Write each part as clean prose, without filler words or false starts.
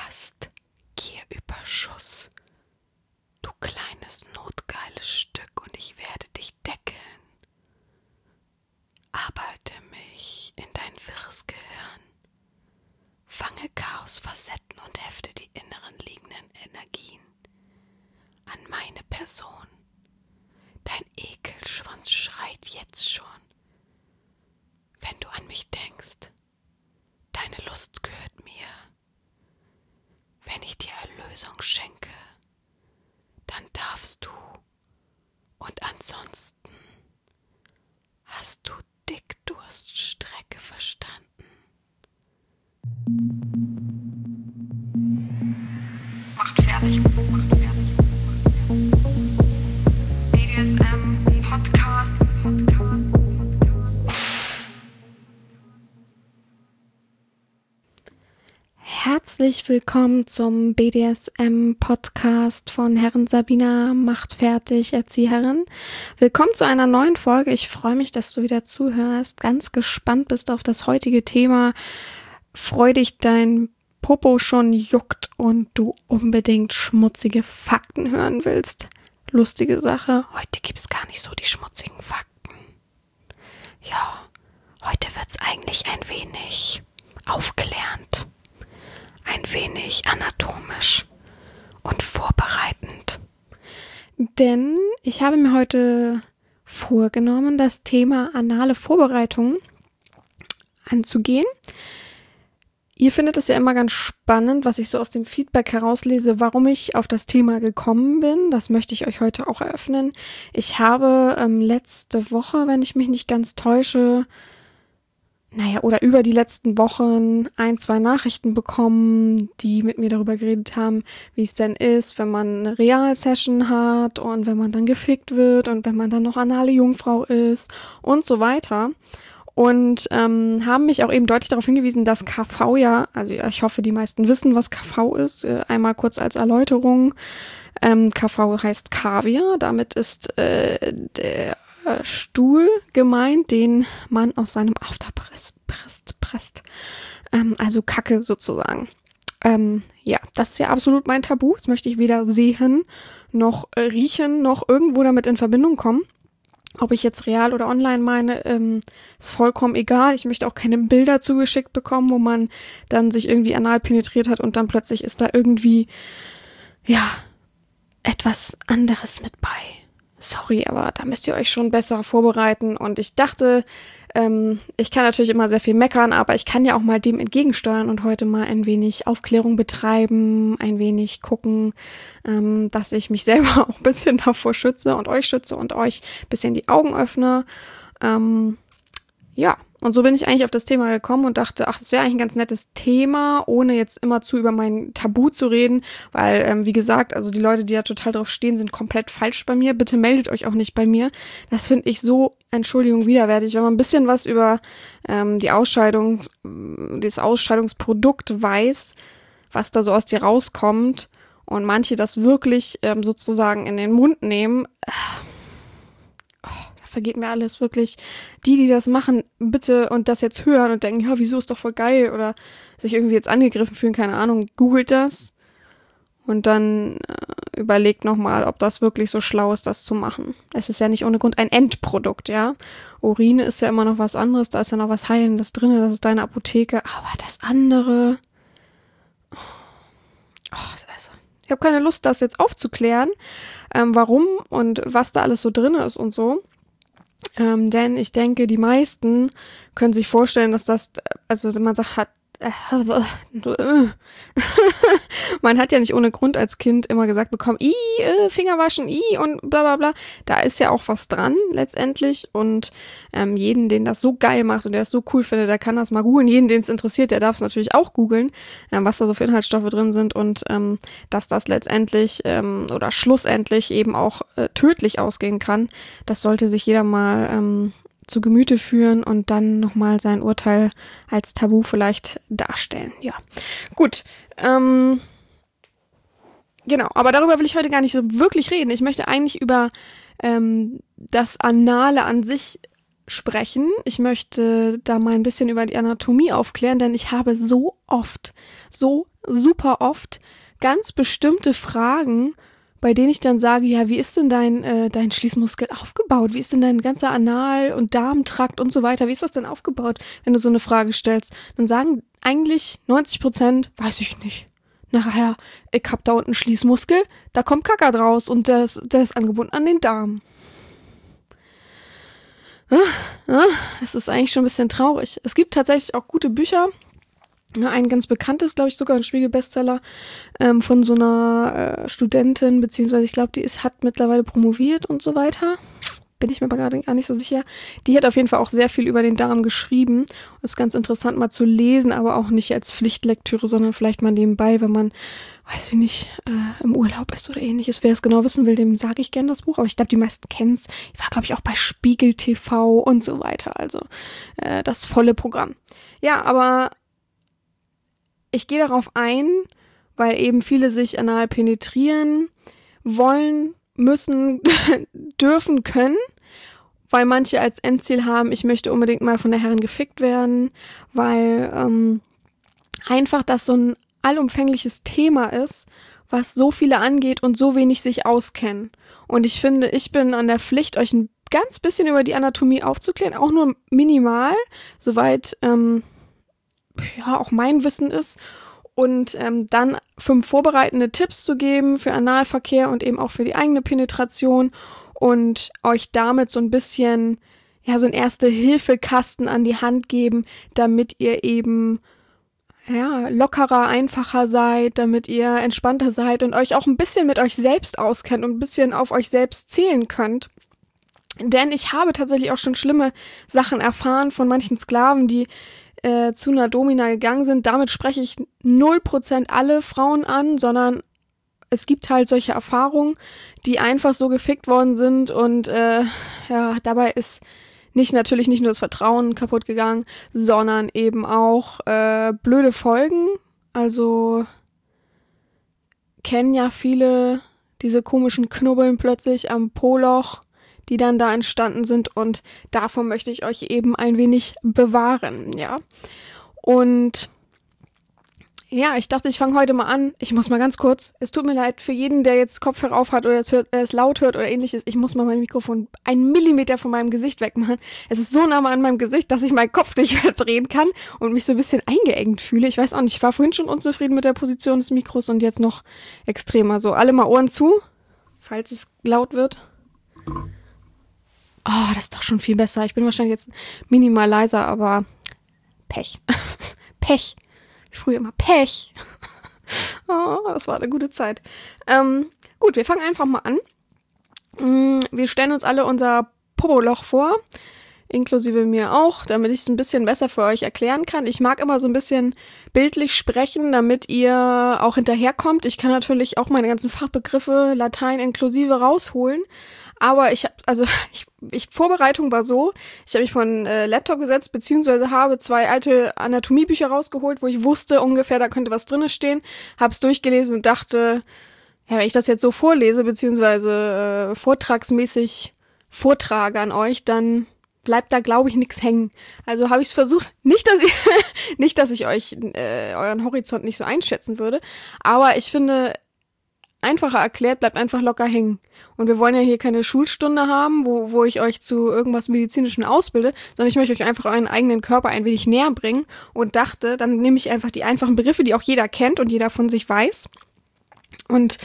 hast Gierüberschuss. Du kleines notgeiles Stück, und ich werde dich deckeln. Arbeite mich in dein wirres Gehirn. Fange Chaosfacetten und hefte die inneren liegenden Energien an meine Person. Dein Ekelschwanz schreit jetzt schon, wenn du an mich denkst. Deine Lust gehört mir. Wenn ich dir Erlösung schenke, dann darfst du. Und ansonsten hast du Dickdurststrecke verstanden. Macht fertig. BDSM Podcast. Herzlich willkommen zum BDSM-Podcast von Herren Sabina Macht fertig, Erzieherin. Willkommen zu einer neuen Folge. Ich freue mich, dass du wieder zuhörst, ganz gespannt bist auf das heutige Thema. Freu dich, dein Popo schon juckt und du unbedingt schmutzige Fakten hören willst. Lustige Sache, heute gibt's gar nicht so die schmutzigen Fakten. Ja, heute wird's eigentlich ein wenig aufklärend. Ein wenig anatomisch und vorbereitend. Denn ich habe mir heute vorgenommen, das Thema anale Vorbereitung anzugehen. Ihr findet es ja immer ganz spannend, was ich so aus dem Feedback herauslese, warum ich auf das Thema gekommen bin. Das möchte ich euch heute auch eröffnen. Ich habe letzte Woche, wenn ich mich nicht ganz täusche, oder über die letzten Wochen 1-2 Nachrichten bekommen, die mit mir darüber geredet haben, wie es denn ist, wenn man eine Real-Session hat und wenn man dann gefickt wird und wenn man dann noch anale Jungfrau ist und so weiter. Und haben mich auch eben deutlich darauf hingewiesen, dass KV ich hoffe, die meisten wissen, was KV ist. Einmal kurz als Erläuterung. KV heißt Kaviar, damit ist der Stuhl gemeint, den man aus seinem After presst. Also Kacke sozusagen. Das ist ja absolut mein Tabu. Das möchte ich weder sehen, noch riechen, noch irgendwo damit in Verbindung kommen. Ob ich jetzt real oder online meine, ist vollkommen egal. Ich möchte auch keine Bilder zugeschickt bekommen, wo man dann sich irgendwie anal penetriert hat und dann plötzlich ist da irgendwie, etwas anderes mit bei. Sorry, aber da müsst ihr euch schon besser vorbereiten. Und ich dachte, ich kann natürlich immer sehr viel meckern, aber ich kann ja auch mal dem entgegensteuern und heute mal ein wenig Aufklärung betreiben, ein wenig gucken, dass ich mich selber auch ein bisschen davor schütze und euch ein bisschen die Augen öffne. Und so bin ich eigentlich auf das Thema gekommen und dachte, das wäre eigentlich ein ganz nettes Thema, ohne jetzt immer über mein Tabu zu reden, weil, wie gesagt, also die Leute, die da total drauf stehen, sind komplett falsch bei mir. Bitte meldet euch auch nicht bei mir. Das finde ich so, Entschuldigung, widerwärtig. Wenn man ein bisschen was über das Ausscheidungsprodukt weiß, was da so aus dir rauskommt und manche das wirklich sozusagen in den Mund nehmen, vergeht mir alles, wirklich. Die das machen, bitte und das jetzt hören und denken, ja, wieso, ist doch voll geil, oder sich irgendwie jetzt angegriffen fühlen, keine Ahnung, googelt das und dann überlegt nochmal, ob das wirklich so schlau ist, das zu machen. Es ist ja nicht ohne Grund ein Endprodukt, ja. Urine ist ja immer noch was anderes, da ist ja noch was Heilendes drin, das ist deine Apotheke, aber das andere, ich habe keine Lust, das jetzt aufzuklären, warum und was da alles so drin ist und so. Denn ich denke, die meisten können sich vorstellen, dass das, man sagt, man hat ja nicht ohne Grund als Kind immer gesagt bekommen, Finger waschen, und bla bla bla. Da ist ja auch was dran letztendlich und jeden, den das so geil macht und der es so cool findet, der kann das mal googeln. Jeden, den es interessiert, der darf es natürlich auch googeln, was da so für Inhaltsstoffe drin sind und dass das letztendlich oder schlussendlich eben auch tödlich ausgehen kann. Das sollte sich jeder mal zu Gemüte führen und dann nochmal sein Urteil als Tabu vielleicht darstellen. Ja, gut. Genau, aber darüber will ich heute gar nicht so wirklich reden. Ich möchte eigentlich über das Anale an sich sprechen. Ich möchte da mal ein bisschen über die Anatomie aufklären, denn ich habe so super oft ganz bestimmte Fragen, bei denen ich dann sage, ja, wie ist denn dein Schließmuskel aufgebaut? Wie ist denn dein ganzer Anal- und Darmtrakt und so weiter? Wie ist das denn aufgebaut, wenn du so eine Frage stellst? Dann sagen eigentlich 90%, weiß ich nicht. Nachher, ich hab da unten einen Schließmuskel, da kommt Kaka draus und der ist angebunden an den Darm. Das ist eigentlich schon ein bisschen traurig. Es gibt tatsächlich auch gute Bücher. Ein ganz bekanntes, glaube ich, sogar ein Spiegel-Bestseller von so einer Studentin, beziehungsweise ich glaube, hat mittlerweile promoviert und so weiter. Bin ich mir aber gerade gar nicht so sicher. Die hat auf jeden Fall auch sehr viel über den Darm geschrieben. Das ist ganz interessant mal zu lesen, aber auch nicht als Pflichtlektüre, sondern vielleicht mal nebenbei, wenn man, weiß ich nicht, im Urlaub ist oder ähnliches. Wer es genau wissen will, dem sage ich gerne das Buch. Aber ich glaube, die meisten kennen es. Ich war, glaube ich, auch bei Spiegel TV und so weiter. Also das volle Programm. Ja, aber ich gehe darauf ein, weil eben viele sich anal penetrieren wollen, müssen, dürfen, können, weil manche als Endziel haben, ich möchte unbedingt mal von der Herrin gefickt werden, weil einfach das so ein allumfängliches Thema ist, was so viele angeht und so wenig sich auskennen. Und ich finde, ich bin an der Pflicht, euch ein ganz bisschen über die Anatomie aufzuklären, auch nur minimal, soweit auch mein Wissen ist. Und dann 5 vorbereitende Tipps zu geben für Analverkehr und eben auch für die eigene Penetration und euch damit so ein bisschen, ja, so ein Erste-Hilfe-Kasten an die Hand geben, damit ihr eben, ja, lockerer, einfacher seid, damit ihr entspannter seid und euch auch ein bisschen mit euch selbst auskennt und ein bisschen auf euch selbst zählen könnt. Denn ich habe tatsächlich auch schon schlimme Sachen erfahren von manchen Sklaven, die zu einer Domina gegangen sind. Damit spreche ich 0% alle Frauen an, sondern es gibt halt solche Erfahrungen, die einfach so gefickt worden sind und dabei ist natürlich nicht nur das Vertrauen kaputt gegangen, sondern eben auch blöde Folgen. Also kennen ja viele diese komischen Knubbeln plötzlich am Po-Loch, die dann da entstanden sind und davon möchte ich euch eben ein wenig bewahren, ja. Und ja, ich dachte, ich fange heute mal an. Ich muss mal ganz kurz, es tut mir leid für jeden, der jetzt Kopfhörer auf hat oder es laut hört oder ähnliches, ich muss mal mein Mikrofon 1 Millimeter von meinem Gesicht wegmachen. Es ist so nah an meinem Gesicht, dass ich meinen Kopf nicht mehr drehen kann und mich so ein bisschen eingeengt fühle. Ich weiß auch nicht, ich war vorhin schon unzufrieden mit der Position des Mikros und jetzt noch extremer. So, alle mal Ohren zu, falls es laut wird. Oh, das ist doch schon viel besser. Ich bin wahrscheinlich jetzt minimal leiser, aber Pech. Pech. Wie früher immer Pech. Oh, das war eine gute Zeit. Gut, wir fangen einfach mal an. Wir stellen uns alle unser Popoloch vor, inklusive mir auch, damit ich es ein bisschen besser für euch erklären kann. Ich mag immer so ein bisschen bildlich sprechen, damit ihr auch hinterherkommt. Ich kann natürlich auch meine ganzen Fachbegriffe, Latein inklusive, rausholen. Aber Vorbereitung war so, ich habe mich von Laptop gesetzt, beziehungsweise habe 2 alte Anatomiebücher rausgeholt, wo ich wusste ungefähr, da könnte was drinne stehen, habe es durchgelesen und dachte, ja, wenn ich das jetzt so vorlese, beziehungsweise vortragsmäßig vortrage an euch, dann bleibt da, glaube ich, nichts hängen. Also habe ich es versucht, nicht, dass ich euch euren Horizont nicht so einschätzen würde, aber ich finde, einfacher erklärt, bleibt einfach locker hängen. Und wir wollen ja hier keine Schulstunde haben, wo ich euch zu irgendwas Medizinischem ausbilde, sondern ich möchte euch einfach euren eigenen Körper ein wenig näher bringen und dachte, dann nehme ich einfach die einfachen Begriffe, die auch jeder kennt und jeder von sich weiß. Und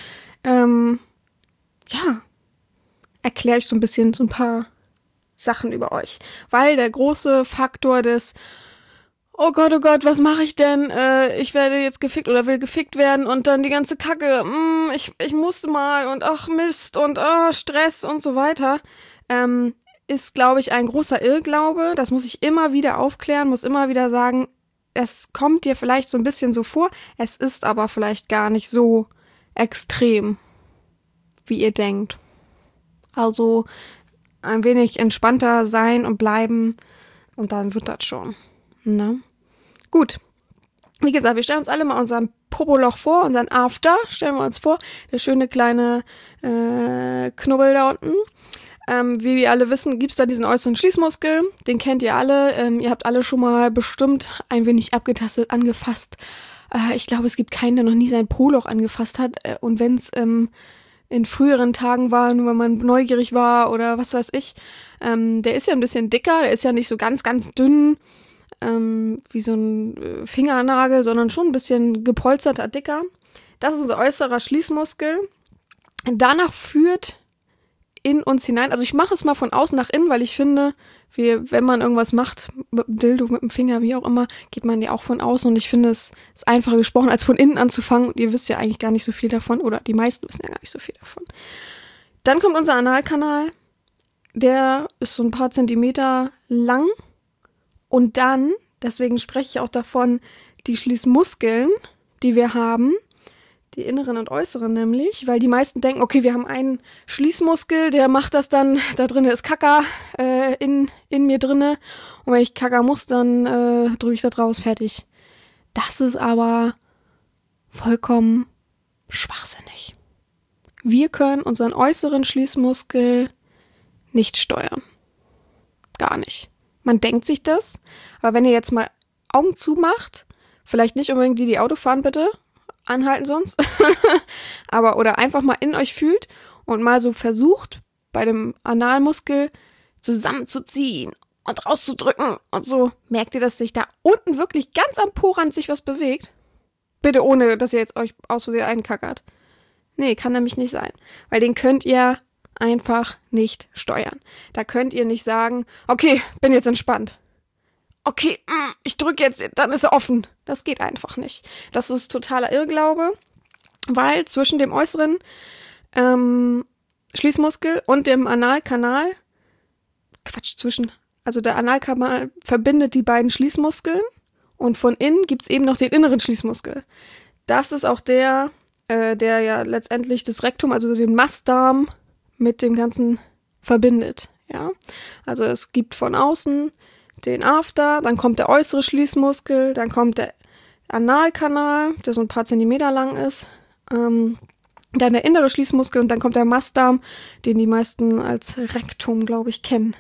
erkläre ich so ein bisschen so ein paar Sachen über euch. Weil der große Faktor des oh Gott, was mache ich denn? Ich werde jetzt gefickt oder will gefickt werden und dann die ganze Kacke, ich musste mal und ach Mist und Stress und so weiter, ist, glaube ich, ein großer Irrglaube. Das muss ich immer wieder aufklären, muss immer wieder sagen, es kommt dir vielleicht so ein bisschen so vor, es ist aber vielleicht gar nicht so extrem, wie ihr denkt. Also ein wenig entspannter sein und bleiben und dann wird das schon. Ne? Gut, wie gesagt, wir stellen uns alle mal unseren Popoloch vor, unseren After, stellen wir uns vor, der schöne kleine Knubbel da unten. Wie wir alle wissen, gibt es da diesen äußeren Schließmuskel. Den kennt ihr alle. Ihr habt alle schon mal bestimmt ein wenig abgetastet, angefasst. Ich glaube, es gibt keinen, der noch nie sein Po-Loch angefasst hat. Und wenn es in früheren Tagen war, nur wenn man neugierig war oder was weiß ich, der ist ja ein bisschen dicker. Der ist ja nicht so ganz, ganz dünn wie so ein Fingernagel, sondern schon ein bisschen gepolsterter, dicker. Das ist unser äußerer Schließmuskel. Danach führt in uns hinein, also ich mache es mal von außen nach innen, weil ich finde, wenn man irgendwas macht, mit dem Dildo, mit dem Finger, wie auch immer, geht man ja auch von außen und ich finde, es ist einfacher gesprochen, als von innen anzufangen und ihr wisst ja eigentlich gar nicht so viel davon oder die meisten wissen ja gar nicht so viel davon. Dann kommt unser Analkanal, der ist so ein paar Zentimeter lang und dann, deswegen spreche ich auch davon, die Schließmuskeln, die wir haben, die inneren und äußeren nämlich, weil die meisten denken, okay, wir haben einen Schließmuskel, der macht das dann, da drin ist Kaka in mir drinne und wenn ich Kaka muss, dann drücke ich da draus, fertig. Das ist aber vollkommen schwachsinnig. Wir können unseren äußeren Schließmuskel nicht steuern. Gar nicht. Man denkt sich das, aber wenn ihr jetzt mal Augen zumacht, vielleicht nicht unbedingt die Auto fahren, bitte, anhalten sonst, aber oder einfach mal in euch fühlt und mal so versucht, bei dem Analmuskel zusammenzuziehen und rauszudrücken und so, merkt ihr, dass sich da unten wirklich ganz am Po-Rand sich was bewegt? Bitte ohne, dass ihr jetzt euch aus Versehen einkackert. Nee, kann nämlich nicht sein, weil den könnt ihr einfach nicht steuern. Da könnt ihr nicht sagen, okay, bin jetzt entspannt. Okay, ich drücke jetzt, dann ist er offen. Das geht einfach nicht. Das ist totaler Irrglaube, weil zwischen dem äußeren Schließmuskel und dem Analkanal, also der Analkanal verbindet die beiden Schließmuskeln und von innen gibt es eben noch den inneren Schließmuskel. Das ist auch der ja letztendlich das Rektum, also den Mastdarm mit dem Ganzen verbindet. Ja? Also es gibt von außen den After, dann kommt der äußere Schließmuskel, dann kommt der Analkanal, der so ein paar Zentimeter lang ist, dann der innere Schließmuskel und dann kommt der Mastdarm, den die meisten als Rektum, glaube ich, kennen.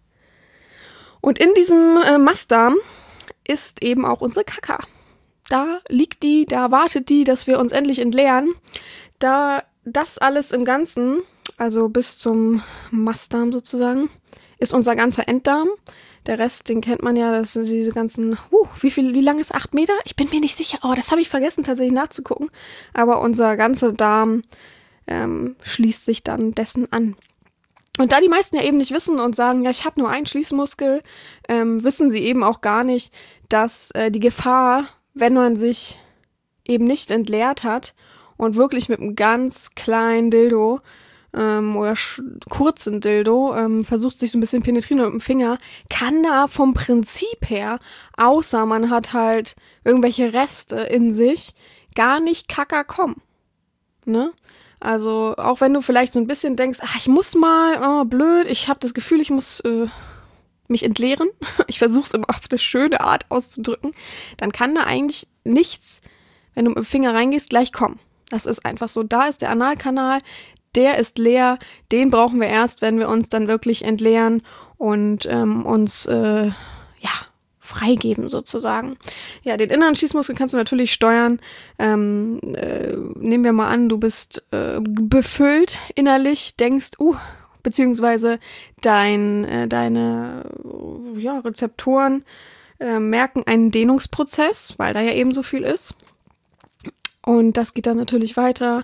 Und in diesem Mastdarm ist eben auch unsere Kaka. Da liegt die, da wartet die, dass wir uns endlich entleeren. Da das alles im Ganzen, also bis zum Mastdarm sozusagen, ist unser ganzer Enddarm. Der Rest, den kennt man ja, das sind diese ganzen, wie lang ist 8 Meter? Ich bin mir nicht sicher. Oh, das habe ich vergessen tatsächlich nachzugucken. Aber unser ganzer Darm schließt sich dann dessen an. Und da die meisten ja eben nicht wissen und sagen, ja, ich habe nur einen Schließmuskel, wissen sie eben auch gar nicht, dass die Gefahr, wenn man sich eben nicht entleert hat und wirklich mit einem ganz kleinen Dildo oder kurzen Dildo versucht sich so ein bisschen penetrieren mit dem Finger, kann da vom Prinzip her, außer man hat halt irgendwelche Reste in sich, gar nicht Kaka kommen. Ne? Also auch wenn du vielleicht so ein bisschen denkst, ich muss mal, blöd, ich habe das Gefühl, ich muss mich entleeren, ich versuche es immer auf eine schöne Art auszudrücken, dann kann da eigentlich nichts, wenn du mit dem Finger reingehst, gleich kommen. Das ist einfach so. Da ist der Analkanal, der ist leer, den brauchen wir erst, wenn wir uns dann wirklich entleeren und uns freigeben sozusagen. Ja, den inneren Schließmuskel kannst du natürlich steuern. Nehmen wir mal an, du bist befüllt innerlich, denkst, beziehungsweise deine Rezeptoren merken einen Dehnungsprozess, weil da ja eben so viel ist. Und das geht dann natürlich weiter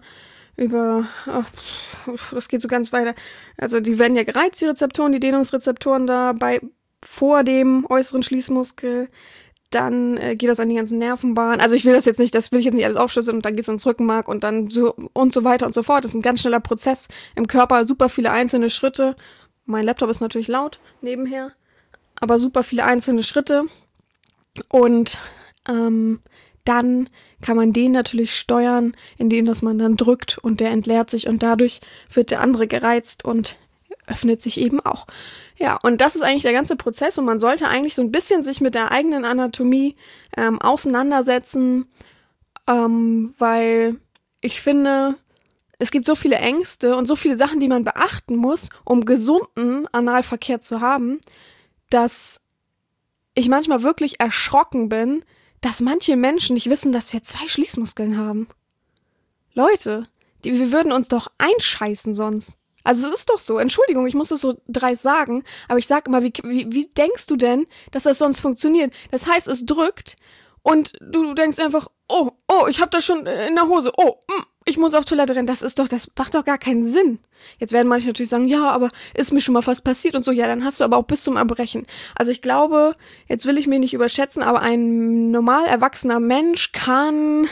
das geht so ganz weiter. Also die werden ja gereizt, die Rezeptoren, die Dehnungsrezeptoren vor dem äußeren Schließmuskel. Dann geht das an die ganzen Nervenbahnen. Also das will ich jetzt nicht alles aufschlüsseln und dann geht es ins Rückenmark und dann so und so weiter und so fort. Das ist ein ganz schneller Prozess im Körper, super viele einzelne Schritte. Mein Laptop ist natürlich laut nebenher, aber super viele einzelne Schritte. Und dann kann man den natürlich steuern, indem dass man dann drückt und der entleert sich und dadurch wird der andere gereizt und öffnet sich eben auch. Ja, und das ist eigentlich der ganze Prozess und man sollte eigentlich so ein bisschen sich mit der eigenen Anatomie auseinandersetzen, weil ich finde, es gibt so viele Ängste und so viele Sachen, die man beachten muss, um gesunden Analverkehr zu haben, dass ich manchmal wirklich erschrocken bin, dass manche Menschen nicht wissen, dass wir 2 Schließmuskeln haben. Leute, wir würden uns doch einscheißen sonst. Also es ist doch so, Entschuldigung, ich muss das so dreist sagen, aber ich sag immer, wie denkst du denn, dass das sonst funktioniert? Das heißt, es drückt und du denkst einfach, oh, ich hab das schon in der Hose, ich muss auf Toilette rennen, das macht doch gar keinen Sinn. Jetzt werden manche natürlich sagen, ja, aber ist mir schon mal was passiert und so, ja, dann hast du aber auch bis zum Erbrechen. Also ich glaube, jetzt will ich mich nicht überschätzen, aber ein normal erwachsener Mensch kann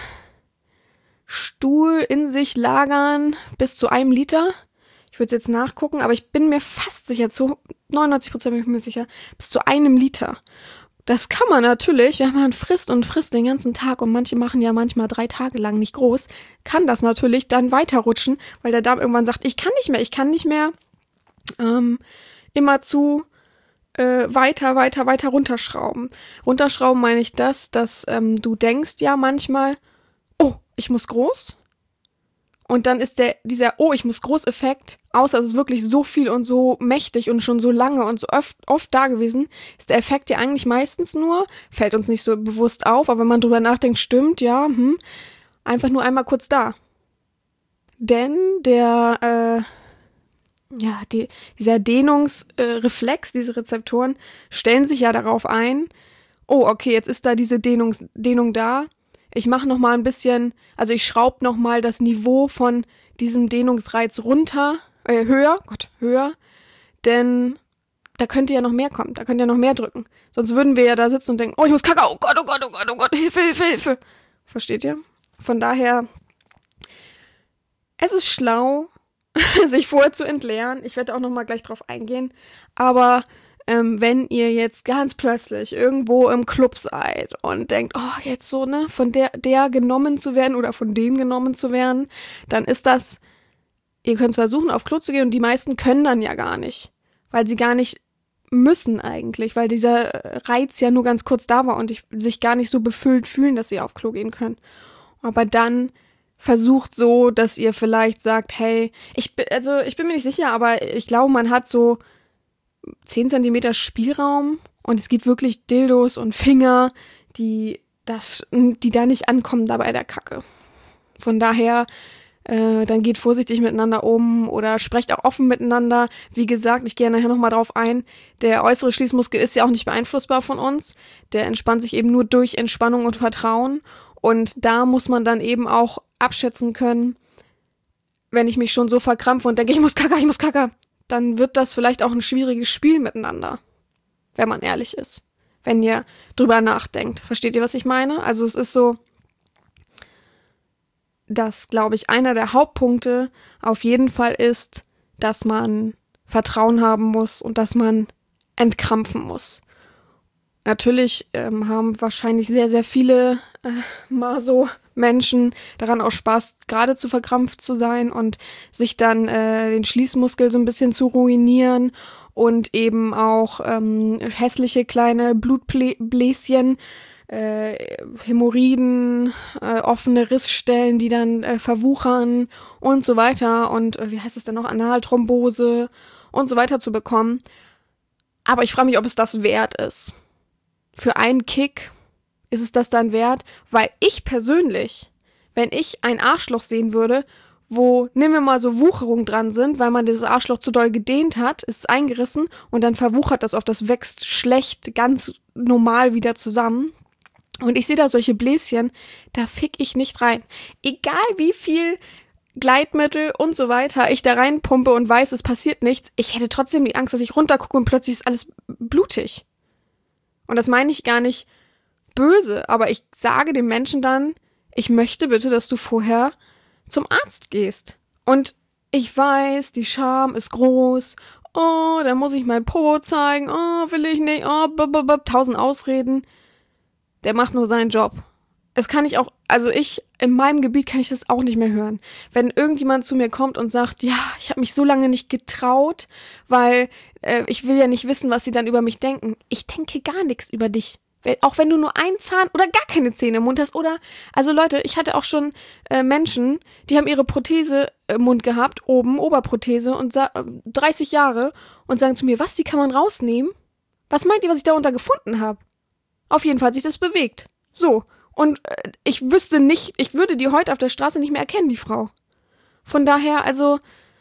Stuhl in sich lagern bis zu 1 Liter. Ich würde jetzt nachgucken, aber ich bin mir fast sicher, zu 99% bin ich mir sicher, bis zu 1 Liter. Das kann man natürlich, wenn man frisst und frisst den ganzen Tag und manche machen ja manchmal 3 Tage lang nicht groß, kann das natürlich dann weiterrutschen, weil der Darm irgendwann sagt, ich kann nicht mehr immerzu weiter runterschrauben. Runterschrauben meine ich dass du denkst ja manchmal, oh, ich muss groß. Und dann ist dieser ich muss groß Effekt, außer es ist wirklich so viel und so mächtig und schon so lange und so oft da gewesen, ist der Effekt ja eigentlich meistens nur, fällt uns nicht so bewusst auf, aber wenn man drüber nachdenkt, stimmt, ja, einfach nur einmal kurz da. Denn dieser Dehnungsreflex, diese Rezeptoren stellen sich ja darauf ein, oh, okay, jetzt ist da diese Dehnung da. Ich mache nochmal ein bisschen, also ich schraube nochmal das Niveau von diesem Dehnungsreiz höher, denn da könnte ja noch mehr kommen, da könnte ja noch mehr drücken. Sonst würden wir ja da sitzen und denken, oh, ich muss kacken, oh Gott, Hilfe. Versteht ihr? Von daher, es ist schlau, sich vorher zu entleeren. Ich werde auch nochmal gleich drauf eingehen, aber wenn ihr jetzt ganz plötzlich irgendwo im Club seid und denkt, oh, jetzt so, ne, von der genommen zu werden oder von dem genommen zu werden, dann ist das, ihr könnt zwar versuchen, auf Klo zu gehen und die meisten können dann ja gar nicht, weil sie gar nicht müssen eigentlich, weil dieser Reiz ja nur ganz kurz da war und sich gar nicht so befüllt fühlen, dass sie auf Klo gehen können. Aber dann versucht so, dass ihr vielleicht sagt, hey, ich bin mir nicht sicher, aber ich glaube, man hat so 10 Zentimeter Spielraum und es gibt wirklich Dildos und Finger, die da nicht ankommen da bei der Kacke. Von daher, dann geht vorsichtig miteinander um oder sprecht auch offen miteinander. Wie gesagt, ich gehe nachher nochmal drauf ein, der äußere Schließmuskel ist ja auch nicht beeinflussbar von uns. Der entspannt sich eben nur durch Entspannung und Vertrauen und da muss man dann eben auch abschätzen können, wenn ich mich schon so verkrampfe und denke, ich muss Kacke, dann wird das vielleicht auch ein schwieriges Spiel miteinander, wenn man ehrlich ist, wenn ihr drüber nachdenkt. Versteht ihr, was ich meine? Also es ist so, dass, glaube ich, einer der Hauptpunkte auf jeden Fall ist, dass man Vertrauen haben muss und dass man entkrampfen muss. Natürlich haben wahrscheinlich sehr, sehr viele Maso-Menschen daran auch Spaß, gerade zu verkrampft zu sein und sich dann den Schließmuskel so ein bisschen zu ruinieren und eben auch hässliche kleine Blutbläschen, Hämorrhoiden, offene Rissstellen, die dann verwuchern und so weiter und wie heißt es denn noch, Analthrombose und so weiter zu bekommen. Aber ich frage mich, ob es das wert ist. Für einen Kick ist es das dann wert, weil ich persönlich, wenn ich ein Arschloch sehen würde, wo, nehmen wir mal so Wucherungen dran sind, weil man dieses Arschloch zu doll gedehnt hat, ist es eingerissen und dann verwuchert das oft, das wächst schlecht, ganz normal wieder zusammen. Und ich sehe da solche Bläschen, da fick ich nicht rein. Egal wie viel Gleitmittel und so weiter ich da reinpumpe und weiß, es passiert nichts, ich hätte trotzdem die Angst, dass ich runtergucke und plötzlich ist alles blutig. Und das meine ich gar nicht böse, aber ich sage dem Menschen dann, ich möchte bitte, dass du vorher zum Arzt gehst. Und ich weiß, die Scham ist groß. Oh, dann muss ich mein Po zeigen. Oh, will ich nicht. Oh, 1000 Ausreden. Der macht nur seinen Job. Es kann ich auch, also in meinem Gebiet kann ich das auch nicht mehr hören. Wenn irgendjemand zu mir kommt und sagt, ja, ich habe mich so lange nicht getraut, weil ich will ja nicht wissen, was sie dann über mich denken. Ich denke gar nichts über dich. Auch wenn du nur einen Zahn oder gar keine Zähne im Mund hast. Oder, also Leute, ich hatte auch schon Menschen, die haben ihre Prothese im Mund gehabt, oben, Oberprothese, und 30 Jahre und sagen zu mir, was, die kann man rausnehmen? Was meint ihr, was ich darunter gefunden habe? Auf jeden Fall hat sich das bewegt. So. Und ich wüsste nicht, ich würde die heute auf der Straße nicht mehr erkennen, die Frau. Von daher, also,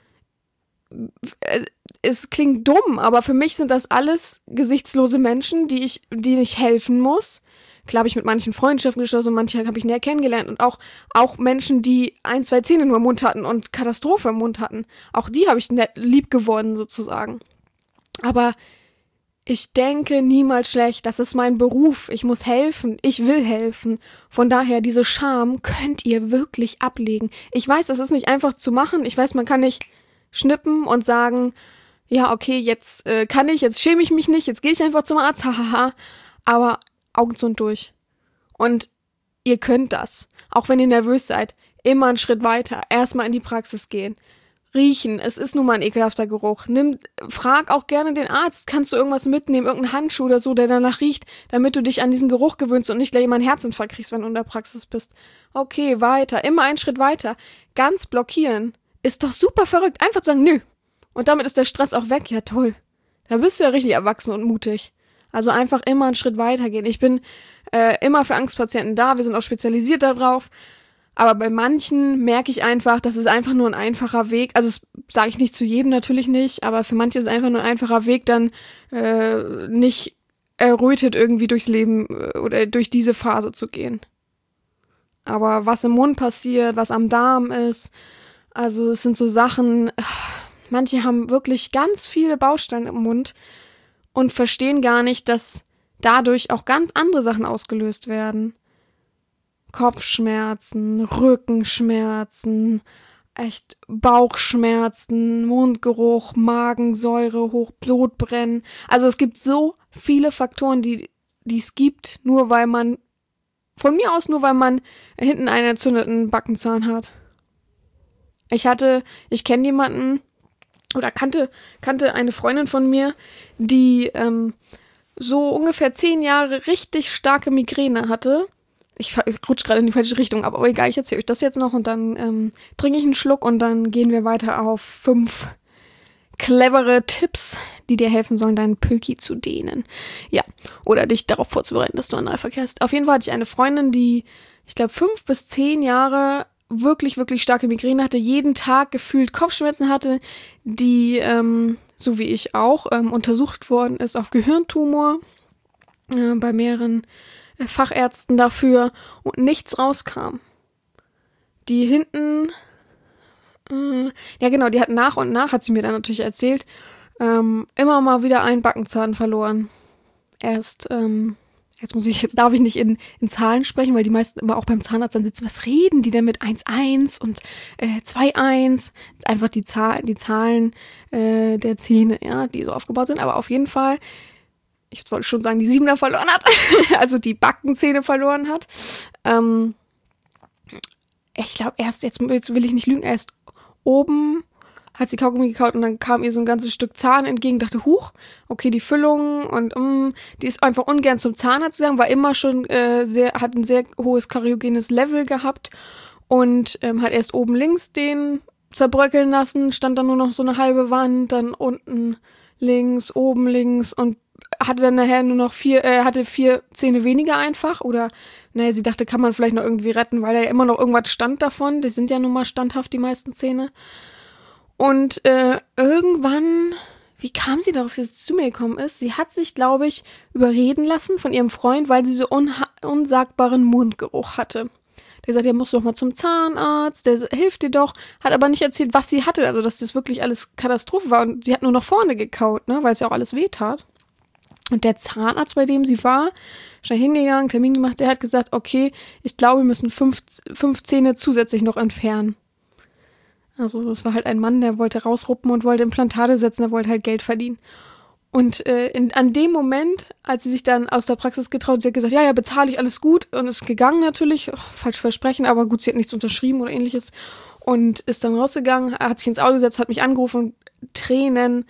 es klingt dumm, aber für mich sind das alles gesichtslose Menschen, denen ich helfen muss. Klar habe ich mit manchen Freundschaften geschlossen und manche habe ich näher kennengelernt. Und auch Menschen, die 1, 2 Zähne nur im Mund hatten und Katastrophe im Mund hatten. Auch die habe ich lieb gewonnen, sozusagen. Aber ich denke niemals schlecht, das ist mein Beruf, ich muss helfen, ich will helfen. Von daher, diese Scham könnt ihr wirklich ablegen. Ich weiß, das ist nicht einfach zu machen, ich weiß, man kann nicht schnippen und sagen, ja, okay, jetzt kann ich, jetzt schäme ich mich nicht, jetzt gehe ich einfach zum Arzt, hahaha, aber Augen zu und durch. Und ihr könnt das, auch wenn ihr nervös seid, immer einen Schritt weiter, erstmal in die Praxis gehen. Riechen, es ist nun mal ein ekelhafter Geruch. Frag auch gerne den Arzt, kannst du irgendwas mitnehmen, irgendeinen Handschuh oder so, der danach riecht, damit du dich an diesen Geruch gewöhnst und nicht gleich immer einen Herzinfarkt kriegst, wenn du in der Praxis bist. Okay, weiter, immer einen Schritt weiter. Ganz blockieren ist doch super verrückt. Einfach sagen, nö. Und damit ist der Stress auch weg. Ja, toll. Da bist du ja richtig erwachsen und mutig. Also einfach immer einen Schritt weitergehen. Ich bin immer für Angstpatienten da, wir sind auch spezialisiert darauf. Aber bei manchen merke ich einfach, das ist einfach nur ein einfacher Weg. Also das sage ich nicht zu jedem, natürlich nicht, aber für manche ist es einfach nur ein einfacher Weg, dann nicht errötet irgendwie durchs Leben oder durch diese Phase zu gehen. Aber was im Mund passiert, was am Darm ist, also es sind so Sachen, manche haben wirklich ganz viele Bausteine im Mund und verstehen gar nicht, dass dadurch auch ganz andere Sachen ausgelöst werden. Kopfschmerzen, Rückenschmerzen, echt Bauchschmerzen, Mundgeruch, Magensäure, Sodbrennen. Also es gibt so viele Faktoren, die es gibt, nur weil man hinten einen entzündeten Backenzahn hat. Ich kenne jemanden oder kannte eine Freundin von mir, die so ungefähr 10 Jahre richtig starke Migräne hatte. Ich rutsche gerade in die falsche Richtung, aber egal, ich erzähle euch das jetzt noch und dann trinke ich einen Schluck und dann gehen wir weiter auf 5 clevere Tipps, die dir helfen sollen, deinen Pöki zu dehnen. Ja, oder dich darauf vorzubereiten, dass du Analverkehr hast. Auf jeden Fall hatte ich eine Freundin, die, ich glaube, 5 bis 10 Jahre wirklich, wirklich starke Migräne hatte, jeden Tag gefühlt Kopfschmerzen hatte, die, so wie ich auch, untersucht worden ist auf Gehirntumor bei mehreren Fachärzten dafür und nichts rauskam. Die hinten, ja genau, die hat nach und nach, hat sie mir dann natürlich erzählt, immer mal wieder einen Backenzahn verloren. Jetzt darf ich nicht in Zahlen sprechen, weil die meisten immer auch beim Zahnarzt dann sitzen, was reden die denn mit 1,1 und 2,1? Einfach die Zahlen der Zähne, ja, die so aufgebaut sind, aber auf jeden Fall, ich wollte schon sagen, die 7er verloren hat, also die Backenzähne verloren hat. Ich glaube jetzt will ich nicht lügen, erst oben hat sie Kaugummi gekaut und dann kam ihr so ein ganzes Stück Zahn entgegen, dachte, huch, okay, die Füllung und die ist einfach ungern zum Zahnarzt gegangen, war immer schon hat ein sehr hohes kariogenes Level gehabt und hat erst oben links den zerbröckeln lassen, stand dann nur noch so eine halbe Wand, dann unten links, oben links und hatte dann nachher nur noch 4 Zähne weniger einfach oder, naja, sie dachte, kann man vielleicht noch irgendwie retten, weil da ja immer noch irgendwas stand davon, die sind ja nun mal standhaft, die meisten Zähne. Und irgendwann, wie kam sie darauf, dass sie zu mir gekommen ist? Sie hat sich, glaube ich, überreden lassen von ihrem Freund, weil sie so unsagbaren Mundgeruch hatte. Der sagt, ja, musst du doch mal zum Zahnarzt, der hilft dir doch, hat aber nicht erzählt, was sie hatte, also dass das wirklich alles Katastrophe war und sie hat nur nach vorne gekaut, ne, weil es ja auch alles wehtat. Und der Zahnarzt, bei dem sie war, schnell hingegangen, Termin gemacht, der hat gesagt, okay, ich glaube, wir müssen 5 Zähne zusätzlich noch entfernen. Also das war halt ein Mann, der wollte rausruppen und wollte Implantate setzen, der wollte halt Geld verdienen. Und an dem Moment, als sie sich dann aus der Praxis getraut, sie hat gesagt, ja, bezahle ich, alles gut. Und ist gegangen natürlich, falsch versprechen, aber gut, sie hat nichts unterschrieben oder ähnliches. Und ist dann rausgegangen, hat sich ins Auto gesetzt, hat mich angerufen, Tränen,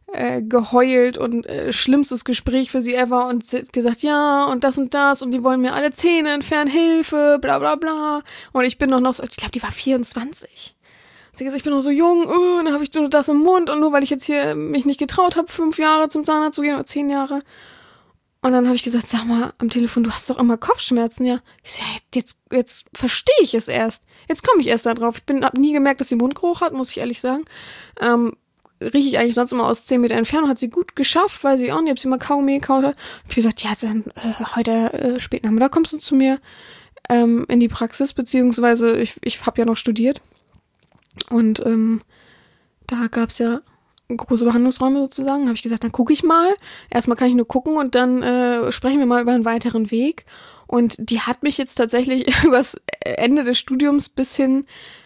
geheult und schlimmstes Gespräch für sie ever und sie hat gesagt, ja, und die wollen mir alle Zähne entfernen, Hilfe, bla bla bla. Und ich bin noch so, ich glaube, die war 24. Sie hat gesagt, ich bin noch so jung, und dann habe ich nur das im Mund und nur weil ich jetzt hier mich nicht getraut habe, 5 Jahre zum Zahnarzt zu gehen oder 10 Jahre. Und dann habe ich gesagt, sag mal am Telefon, du hast doch immer Kopfschmerzen, ja. Ich so, ja, jetzt verstehe ich es erst. Jetzt komme ich erst da drauf. Ich habe nie gemerkt, dass sie Mundgeruch hat, muss ich ehrlich sagen. Rieche ich eigentlich sonst immer aus 10 Meter Entfernung. Hat sie gut geschafft, weiß ich auch nicht, ob sie mal Kaugummi gekaut hat. Ich habe gesagt, ja, dann heute spät Nachmittag kommst du zu mir in die Praxis, beziehungsweise ich habe ja noch studiert. Und da gab es ja große Behandlungsräume sozusagen. Habe ich gesagt, dann gucke ich mal. Erstmal kann ich nur gucken und dann sprechen wir mal über einen weiteren Weg. Und die hat mich jetzt tatsächlich übers Ende des Studiums bis hin,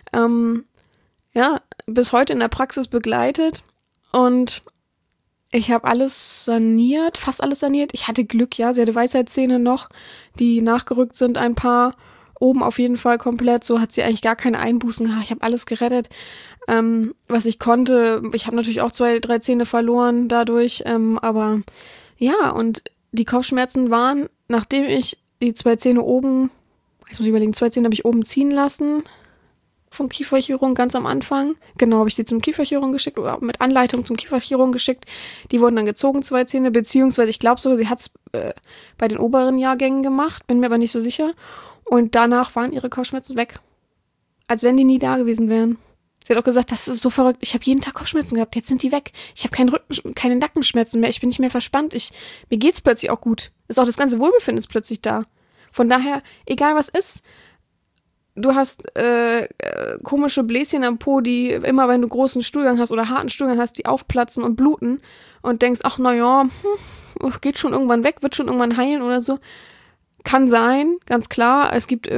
bis heute in der Praxis begleitet. Und ich habe alles saniert, fast alles saniert. Ich hatte Glück, ja. Sie hatte Weisheitszähne noch, die nachgerückt sind, ein paar. Oben auf jeden Fall komplett. So hat sie eigentlich gar keine Einbußen gehabt. Ich habe alles gerettet, was ich konnte. Ich habe natürlich auch 2, 3 Zähne verloren dadurch. Aber ja, und die Kopfschmerzen waren, nachdem ich die 2 Zähne oben, jetzt muss ich überlegen, 2 Zähne habe ich oben ziehen lassen vom Kieferchirurgen ganz am Anfang. Genau, habe ich sie zum Kieferchirurgen geschickt oder mit Anleitung zum Kieferchirurgen geschickt. Die wurden dann gezogen, 2 Zähne, beziehungsweise ich glaube sogar, sie hat es bei den oberen Jahrgängen gemacht, bin mir aber nicht so sicher. Und danach waren ihre Kopfschmerzen weg. Als wenn die nie da gewesen wären. Sie hat auch gesagt, das ist so verrückt. Ich habe jeden Tag Kopfschmerzen gehabt, jetzt sind die weg. Ich habe keine Nackenschmerzen mehr, ich bin nicht mehr verspannt. Mir geht's plötzlich auch gut. Ist auch das ganze Wohlbefinden ist plötzlich da. Von daher, egal was ist, du hast komische Bläschen am Po, die immer, wenn du großen Stuhlgang hast oder harten Stuhlgang hast, die aufplatzen und bluten und denkst, ach naja, geht schon irgendwann weg, wird schon irgendwann heilen oder so. Kann sein, ganz klar. Es gibt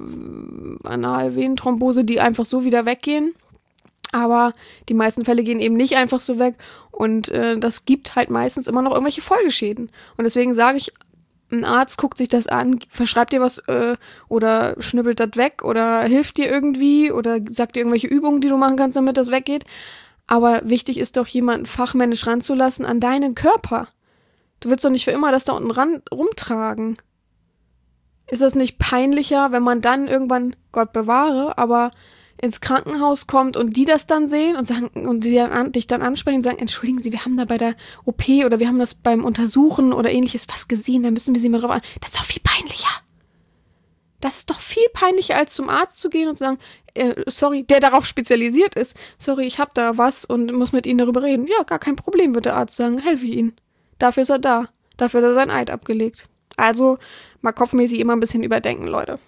Analvenenthrombose, die einfach so wieder weggehen. Aber die meisten Fälle gehen eben nicht einfach so weg. Und das gibt halt meistens immer noch irgendwelche Folgeschäden. Und deswegen sage ich, ein Arzt guckt sich das an, verschreibt dir was oder schnippelt das weg oder hilft dir irgendwie oder sagt dir irgendwelche Übungen, die du machen kannst, damit das weggeht. Aber wichtig ist doch, jemanden fachmännisch ranzulassen an deinen Körper. Du willst doch nicht für immer das da unten rumtragen. Ist das nicht peinlicher, wenn man dann irgendwann, Gott bewahre, aber ins Krankenhaus kommt und die das dann sehen und sagen und sie dich dann ansprechen und sagen, entschuldigen Sie, wir haben da bei der OP oder wir haben das beim Untersuchen oder ähnliches was gesehen, da müssen wir Sie mal drauf an. Das ist doch viel peinlicher. Das ist doch viel peinlicher, als zum Arzt zu gehen und zu sagen, sorry, der darauf spezialisiert ist. Sorry, ich habe da was und muss mit Ihnen darüber reden. Ja, gar kein Problem, wird der Arzt sagen, helfe ich Ihnen. Dafür ist er da. Dafür hat er sein Eid abgelegt. Also mal kopfmäßig immer ein bisschen überdenken, Leute.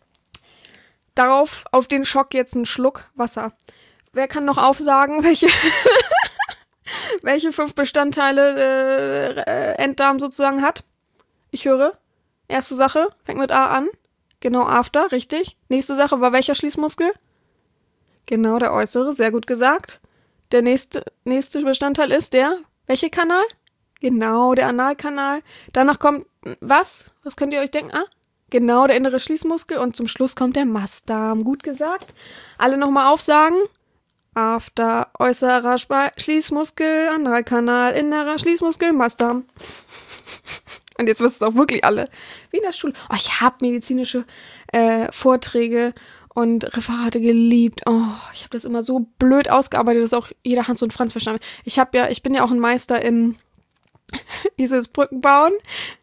Darauf, auf den Schock jetzt einen Schluck Wasser. Wer kann noch aufsagen, welche 5 Bestandteile Enddarm sozusagen hat? Ich höre. Erste Sache, fängt mit A an. Genau, After, richtig. Nächste Sache war welcher Schließmuskel? Genau, der äußere, sehr gut gesagt. Der nächste Bestandteil ist der, welcher Kanal? Genau, der Analkanal. Danach kommt was? Was könnt ihr euch denken? Ah, genau, der innere Schließmuskel. Und zum Schluss kommt der Mastdarm. Gut gesagt. Alle nochmal aufsagen. After, äußerer Schließmuskel, Analkanal, innerer Schließmuskel, Mastdarm. Und jetzt wisst ihr es auch wirklich alle. Wie in der Schule. Oh, ich habe medizinische Vorträge und Referate geliebt. Oh, ich habe das immer so blöd ausgearbeitet, dass auch jeder Hans und Franz verstanden hat. Ich bin ja auch ein Meister in Eselsbrücken bauen.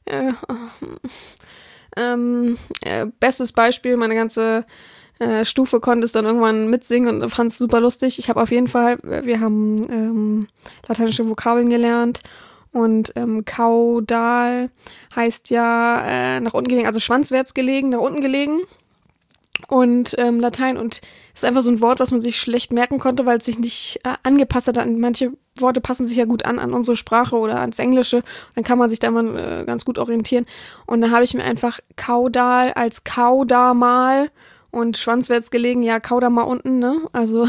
Bestes Beispiel, meine ganze Stufe konnte es dann irgendwann mitsingen und fand es super lustig. Wir haben lateinische Vokabeln gelernt und kaudal heißt ja nach unten gelegen, also schwanzwärts gelegen, nach unten gelegen. Und Latein und ist einfach so ein Wort, was man sich schlecht merken konnte, weil es sich nicht angepasst hat. Manche Worte passen sich ja gut an unsere Sprache oder ans Englische. Dann kann man sich da mal ganz gut orientieren. Und dann habe ich mir einfach kaudal als kaudamal und schwanzwärts gelegen, ja, kaudamal unten, ne? Also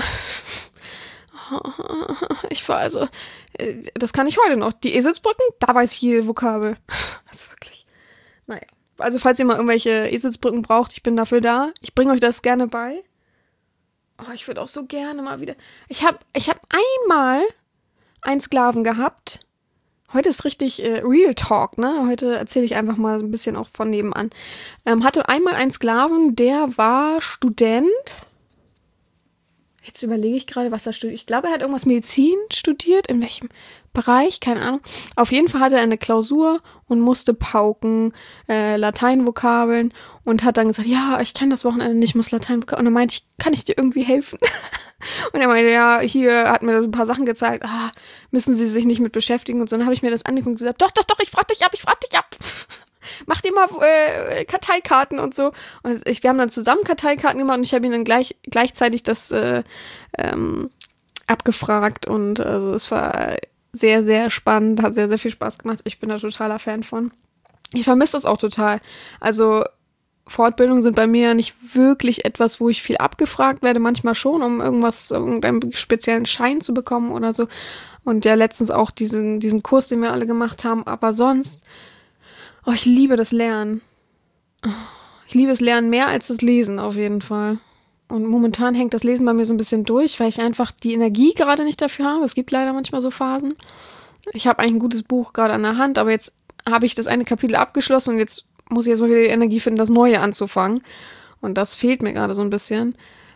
das kann ich heute noch. Die Eselsbrücken, da weiß ich jede Vokabel. Also wirklich, naja. Also falls ihr mal irgendwelche Eselsbrücken braucht, ich bin dafür da. Ich bringe euch das gerne bei. Oh, ich würde auch so gerne mal wieder. Ich hab einmal einen Sklaven gehabt. Heute ist richtig Real Talk, ne? Heute erzähle ich einfach mal ein bisschen auch von nebenan. Hatte einmal einen Sklaven, der war Student. Jetzt überlege ich gerade, was er studiert. Ich glaube, er hat irgendwas Medizin studiert. In welchem Bereich? Keine Ahnung. Auf jeden Fall hatte er eine Klausur und musste pauken, Lateinvokabeln und hat dann gesagt, ja, ich kann das Wochenende nicht, muss Lateinvokabeln. Und dann meinte ich, kann ich dir irgendwie helfen? Und er meinte, ja, hier hat mir ein paar Sachen gezeigt, müssen Sie sich nicht mit beschäftigen und so. Dann habe ich mir das angeguckt und gesagt, doch, ich frag dich ab. Mach dir mal Karteikarten und so. Und wir haben dann zusammen Karteikarten gemacht und ich habe ihn dann gleichzeitig das abgefragt. Und also es war sehr, sehr spannend, hat sehr, sehr viel Spaß gemacht. Ich bin da totaler Fan von. Ich vermisse das auch total. Also Fortbildungen sind bei mir nicht wirklich etwas, wo ich viel abgefragt werde. Manchmal schon, um irgendeinen speziellen Schein zu bekommen oder so. Und ja, letztens auch diesen Kurs, den wir alle gemacht haben. Aber sonst, ich liebe das Lernen. Ich liebe das Lernen mehr als das Lesen auf jeden Fall. Und momentan hängt das Lesen bei mir so ein bisschen durch, weil ich einfach die Energie gerade nicht dafür habe. Es gibt leider manchmal so Phasen. Ich habe eigentlich ein gutes Buch gerade an der Hand, aber jetzt habe ich das eine Kapitel abgeschlossen und jetzt muss ich jetzt mal wieder die Energie finden, das Neue anzufangen. Und das fehlt mir gerade so ein bisschen.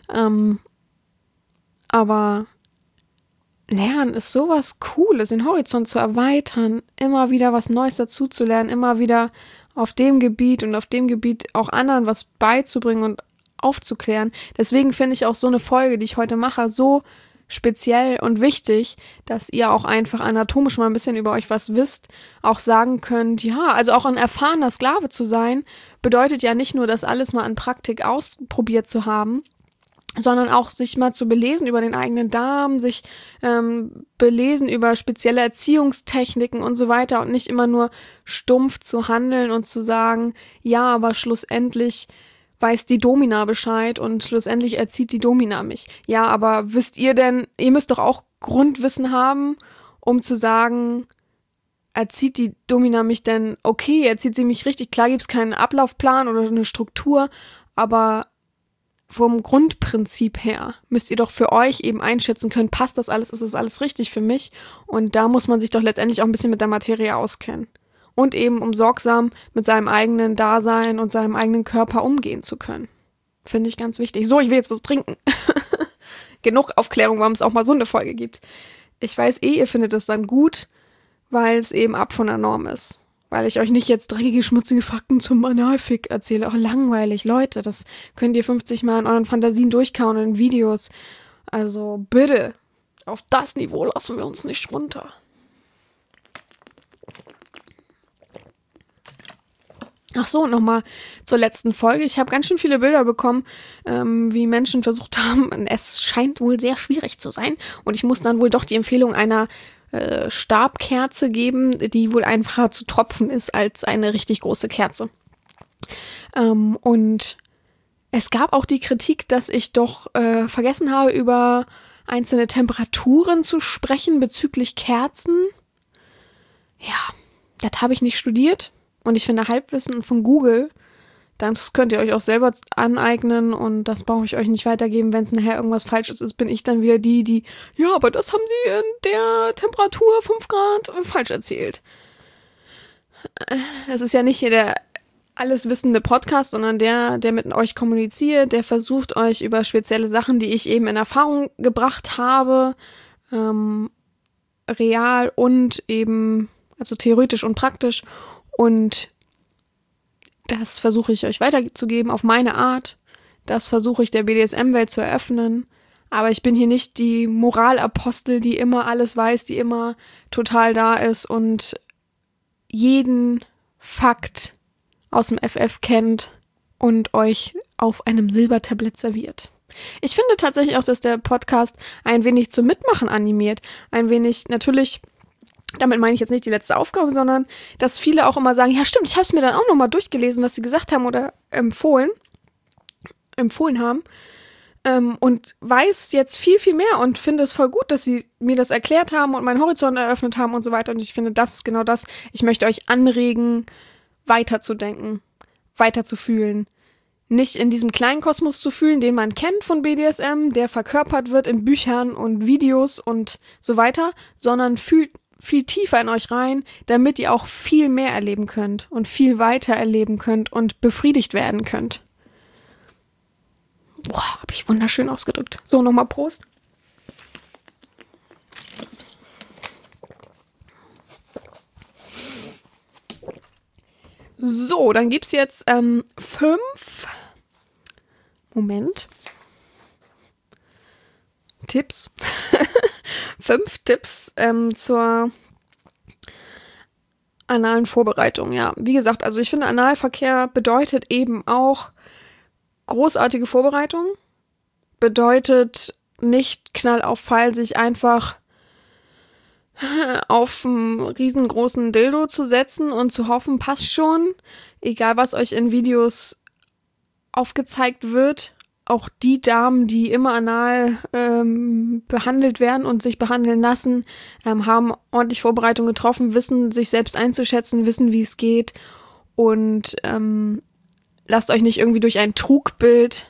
Aber Lernen ist sowas Cooles, den Horizont zu erweitern, immer wieder was Neues dazuzulernen, immer wieder auf dem Gebiet und auf dem Gebiet auch anderen was beizubringen und aufzuklären. Deswegen finde ich auch so eine Folge, die ich heute mache, so speziell und wichtig, dass ihr auch einfach anatomisch mal ein bisschen über euch was wisst, auch sagen könnt, ja, also auch ein erfahrener Sklave zu sein, bedeutet ja nicht nur, das alles mal an Praktik ausprobiert zu haben, sondern auch sich mal zu belesen über den eigenen Darm, sich belesen über spezielle Erziehungstechniken und so weiter und nicht immer nur stumpf zu handeln und zu sagen, ja, aber schlussendlich weiß die Domina Bescheid und schlussendlich erzieht die Domina mich. Ja, aber wisst ihr denn, ihr müsst doch auch Grundwissen haben, um zu sagen, erzieht die Domina mich denn okay, erzieht sie mich richtig? Klar gibt's keinen Ablaufplan oder eine Struktur, aber vom Grundprinzip her müsst ihr doch für euch eben einschätzen können, passt das alles, ist das alles richtig für mich? Und da muss man sich doch letztendlich auch ein bisschen mit der Materie auskennen. Und eben, um sorgsam mit seinem eigenen Dasein und seinem eigenen Körper umgehen zu können. Finde ich ganz wichtig. So, ich will jetzt was trinken. Genug Aufklärung, warum es auch mal so eine Folge gibt. Ich weiß ihr findet es dann gut, weil es eben ab von der Norm ist. Weil ich euch nicht jetzt dreckige, schmutzige Fakten zum Analfick erzähle. Auch langweilig, Leute. Das könnt ihr 50 Mal in euren Fantasien durchkauen in Videos. Also bitte, auf das Niveau lassen wir uns nicht runter. Ach so, nochmal zur letzten Folge. Ich habe ganz schön viele Bilder bekommen, wie Menschen versucht haben. Es scheint wohl sehr schwierig zu sein. Und ich muss dann wohl doch die Empfehlung einer Stabkerze geben, die wohl einfacher zu tropfen ist als eine richtig große Kerze. Und es gab auch die Kritik, dass ich doch vergessen habe, über einzelne Temperaturen zu sprechen bezüglich Kerzen. Ja, das habe ich nicht studiert. Und ich finde Halbwissen von Google, das könnt ihr euch auch selber aneignen und das brauche ich euch nicht weitergeben. Wenn es nachher irgendwas Falsches ist, bin ich dann wieder die, ja, aber das haben sie in der Temperatur 5 Grad falsch erzählt. Es ist ja nicht hier der alles wissende Podcast, sondern der mit euch kommuniziert, der versucht euch über spezielle Sachen, die ich eben in Erfahrung gebracht habe, real und eben, also theoretisch und praktisch. Und das versuche ich euch weiterzugeben auf meine Art. Das versuche ich der BDSM-Welt zu eröffnen. Aber ich bin hier nicht die Moralapostel, die immer alles weiß, die immer total da ist und jeden Fakt aus dem FF kennt und euch auf einem Silbertablett serviert. Ich finde tatsächlich auch, dass der Podcast ein wenig zum Mitmachen animiert. Ein wenig, natürlich, damit meine ich jetzt nicht die letzte Aufgabe, sondern dass viele auch immer sagen, ja stimmt, ich habe es mir dann auch nochmal durchgelesen, was sie gesagt haben oder empfohlen haben und weiß jetzt viel, viel mehr und finde es voll gut, dass sie mir das erklärt haben und meinen Horizont eröffnet haben und so weiter. Und ich finde, das ist genau das. Ich möchte euch anregen, weiterzudenken, weiterzufühlen, nicht in diesem kleinen Kosmos zu fühlen, den man kennt von BDSM, der verkörpert wird in Büchern und Videos und so weiter, sondern fühlt viel tiefer in euch rein, damit ihr auch viel mehr erleben könnt und viel weiter erleben könnt und befriedigt werden könnt. Boah, habe ich wunderschön ausgedrückt. So, nochmal Prost. So, dann gibt's jetzt 5 Tipps. 5 Tipps zur analen Vorbereitung. Ja, wie gesagt, also ich finde, Analverkehr bedeutet eben auch großartige Vorbereitung. Bedeutet nicht Knall auf Fall, sich einfach auf einen riesengroßen Dildo zu setzen und zu hoffen, passt schon. Egal, was euch in Videos aufgezeigt wird. Auch die Damen, die immer anal behandelt werden und sich behandeln lassen, haben ordentlich Vorbereitung getroffen, wissen, sich selbst einzuschätzen, wissen, wie es geht. Und lasst euch nicht irgendwie durch ein Trugbild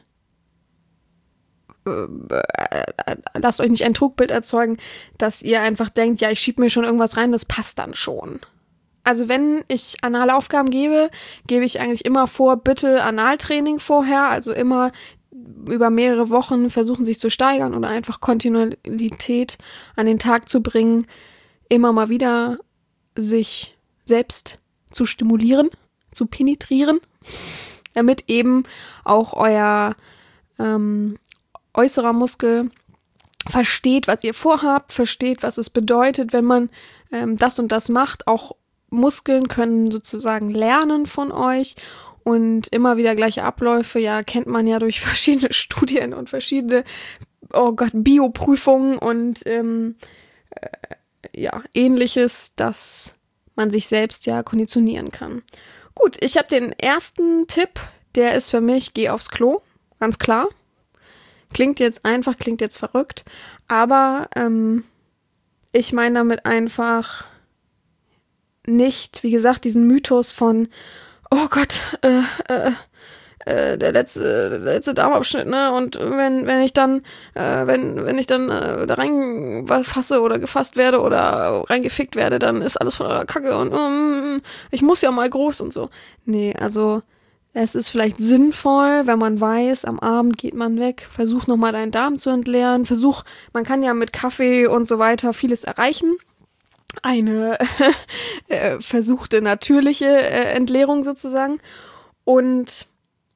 erzeugen, dass ihr einfach denkt, ja, ich schiebe mir schon irgendwas rein, das passt dann schon. Also wenn ich anale Aufgaben gebe, gebe ich eigentlich immer vor, bitte Analtraining vorher, also immer über mehrere Wochen versuchen, sich zu steigern oder einfach Kontinuität an den Tag zu bringen, immer mal wieder sich selbst zu stimulieren, zu penetrieren, damit eben auch euer äußerer Muskel versteht, was ihr vorhabt, versteht, was es bedeutet, wenn man das und das macht. Auch Muskeln können sozusagen lernen von euch und immer wieder gleiche Abläufe, ja, kennt man ja durch verschiedene Studien und verschiedene, Bioprüfungen und Ähnliches, dass man sich selbst ja konditionieren kann. Gut, ich habe den ersten Tipp, der ist für mich, geh aufs Klo, ganz klar. Klingt jetzt einfach, klingt jetzt verrückt, aber ich meine damit einfach nicht, wie gesagt, diesen Mythos von, oh Gott, der letzte Darmabschnitt, ne? Und wenn ich dann da rein was fasse oder gefasst werde oder reingefickt werde, dann ist alles voller Kacke und ich muss ja mal groß und so. Nee, also es ist vielleicht sinnvoll, wenn man weiß, am Abend geht man weg, versuch nochmal deinen Darm zu entleeren, man kann ja mit Kaffee und so weiter vieles erreichen. Eine versuchte natürliche Entleerung sozusagen. Und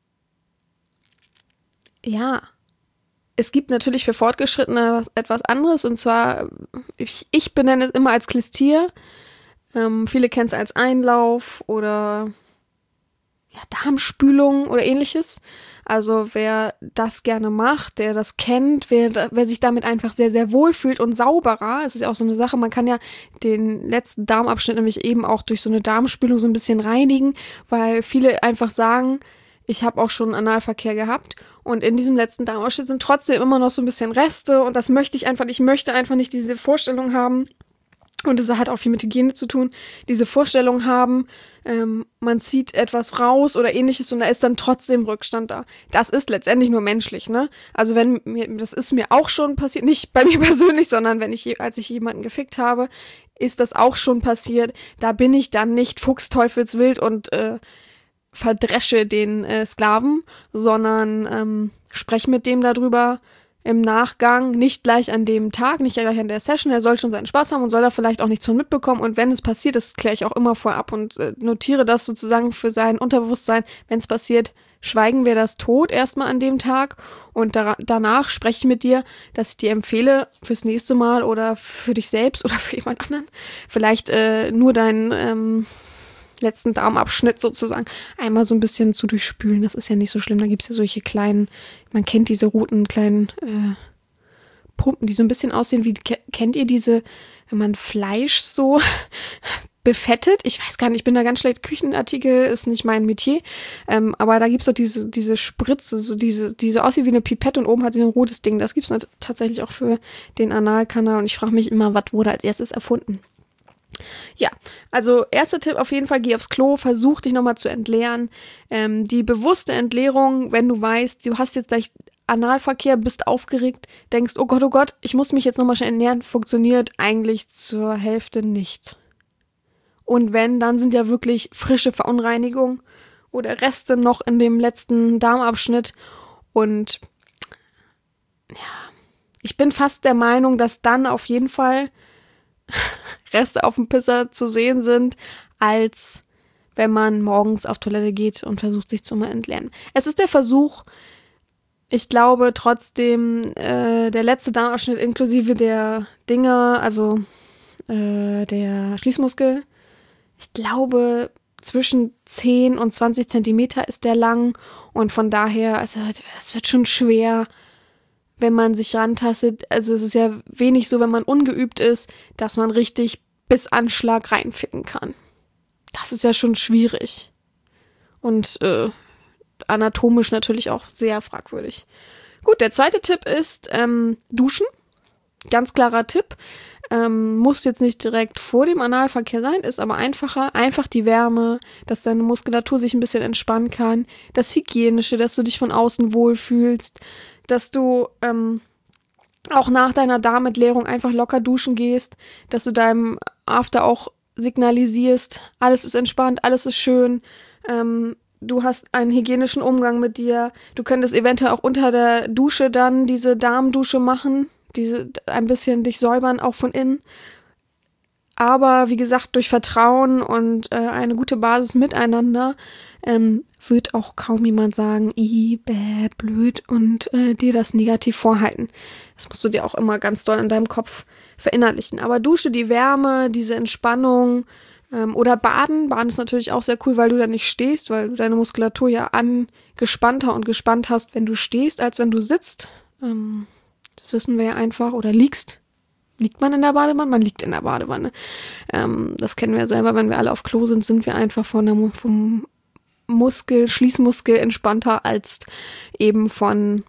ja, es gibt natürlich für Fortgeschrittene etwas anderes, und zwar, ich benenne es immer als Klistier. Viele kennen es als Einlauf oder Darmspülung oder ähnliches. Also wer das gerne macht, der das kennt, wer sich damit einfach sehr, sehr wohl fühlt und sauberer, es ist ja auch so eine Sache, man kann ja den letzten Darmabschnitt nämlich eben auch durch so eine Darmspülung so ein bisschen reinigen, weil viele einfach sagen, ich habe auch schon Analverkehr gehabt und in diesem letzten Darmabschnitt sind trotzdem immer noch so ein bisschen Reste und das möchte ich einfach nicht. Ich möchte einfach nicht diese Vorstellung haben, und das hat auch viel mit Hygiene zu tun, diese Vorstellung haben, man zieht etwas raus oder ähnliches und da ist dann trotzdem Rückstand da. Das ist letztendlich nur menschlich, ne? Also das ist mir auch schon passiert, nicht bei mir persönlich, sondern als ich jemanden gefickt habe, ist das auch schon passiert. Da bin ich dann nicht fuchsteufelswild und verdresche den Sklaven, sondern spreche mit dem darüber, im Nachgang, nicht gleich an dem Tag, nicht gleich an der Session, er soll schon seinen Spaß haben und soll da vielleicht auch nichts von mitbekommen, und wenn es passiert, das kläre ich auch immer vorab und notiere das sozusagen für sein Unterbewusstsein, wenn es passiert, schweigen wir das tot erstmal an dem Tag und danach spreche ich mit dir, dass ich dir empfehle, fürs nächste Mal oder für dich selbst oder für jemand anderen, vielleicht nur deinen letzten Darmabschnitt sozusagen einmal so ein bisschen zu durchspülen. Das ist ja nicht so schlimm. Da gibt es ja solche kleinen, man kennt diese roten kleinen Pumpen, die so ein bisschen aussehen wie, kennt ihr diese, wenn man Fleisch so befettet? Ich weiß gar nicht, ich bin da ganz schlecht. Küchenartikel ist nicht mein Metier. Aber da gibt es doch diese Spritze, so diese aussieht wie eine Pipette und oben hat sie ein rotes Ding. Das gibt es tatsächlich auch für den Analkanal und ich frage mich immer, was wurde als erstes erfunden? Ja, also erster Tipp auf jeden Fall, geh aufs Klo, versuch dich nochmal zu entleeren. Die bewusste Entleerung, wenn du weißt, du hast jetzt gleich Analverkehr, bist aufgeregt, denkst, oh Gott, ich muss mich jetzt nochmal schnell ernähren, funktioniert eigentlich zur Hälfte nicht. Und wenn, dann sind ja wirklich frische Verunreinigungen oder Reste noch in dem letzten Darmabschnitt. Und ja, ich bin fast der Meinung, dass dann auf jeden Fall Reste auf dem Pisser zu sehen sind, als wenn man morgens auf Toilette geht und versucht, sich zu mal entleeren. Es ist der Versuch, ich glaube trotzdem, der letzte Darmabschnitt inklusive der Dinger, also der Schließmuskel, ich glaube zwischen 10 und 20 Zentimeter ist der lang und von daher, also es wird schon schwer, wenn man sich rantastet. Also es ist ja wenig so, wenn man ungeübt ist, dass man richtig bis Anschlag reinficken kann. Das ist ja schon schwierig. Und anatomisch natürlich auch sehr fragwürdig. Gut, der zweite Tipp ist Duschen. Ganz klarer Tipp. Muss jetzt nicht direkt vor dem Analverkehr sein, ist aber einfacher. Einfach die Wärme, dass deine Muskulatur sich ein bisschen entspannen kann. Das Hygienische, dass du dich von außen wohlfühlst. Dass du auch nach deiner Darmentleerung einfach locker duschen gehst. Dass du deinem After auch signalisierst, alles ist entspannt, alles ist schön. Du hast einen hygienischen Umgang mit dir. Du könntest eventuell auch unter der Dusche dann diese Darmdusche machen. Ein bisschen dich säubern, auch von innen. Aber wie gesagt, durch Vertrauen und eine gute Basis miteinander wird auch kaum jemand sagen, blöd und dir das negativ vorhalten. Das musst du dir auch immer ganz doll in deinem Kopf verinnerlichen. Aber Dusche, die Wärme, diese Entspannung oder Baden. Baden ist natürlich auch sehr cool, weil du da nicht stehst, weil du deine Muskulatur ja angespannter und gespannt hast, wenn du stehst, als wenn du sitzt. Das wissen wir ja einfach. Oder liegst. Liegt man in der Badewanne? Man liegt in der Badewanne. Das kennen wir ja selber, wenn wir alle auf Klo sind wir einfach vom Schließmuskel entspannter als eben von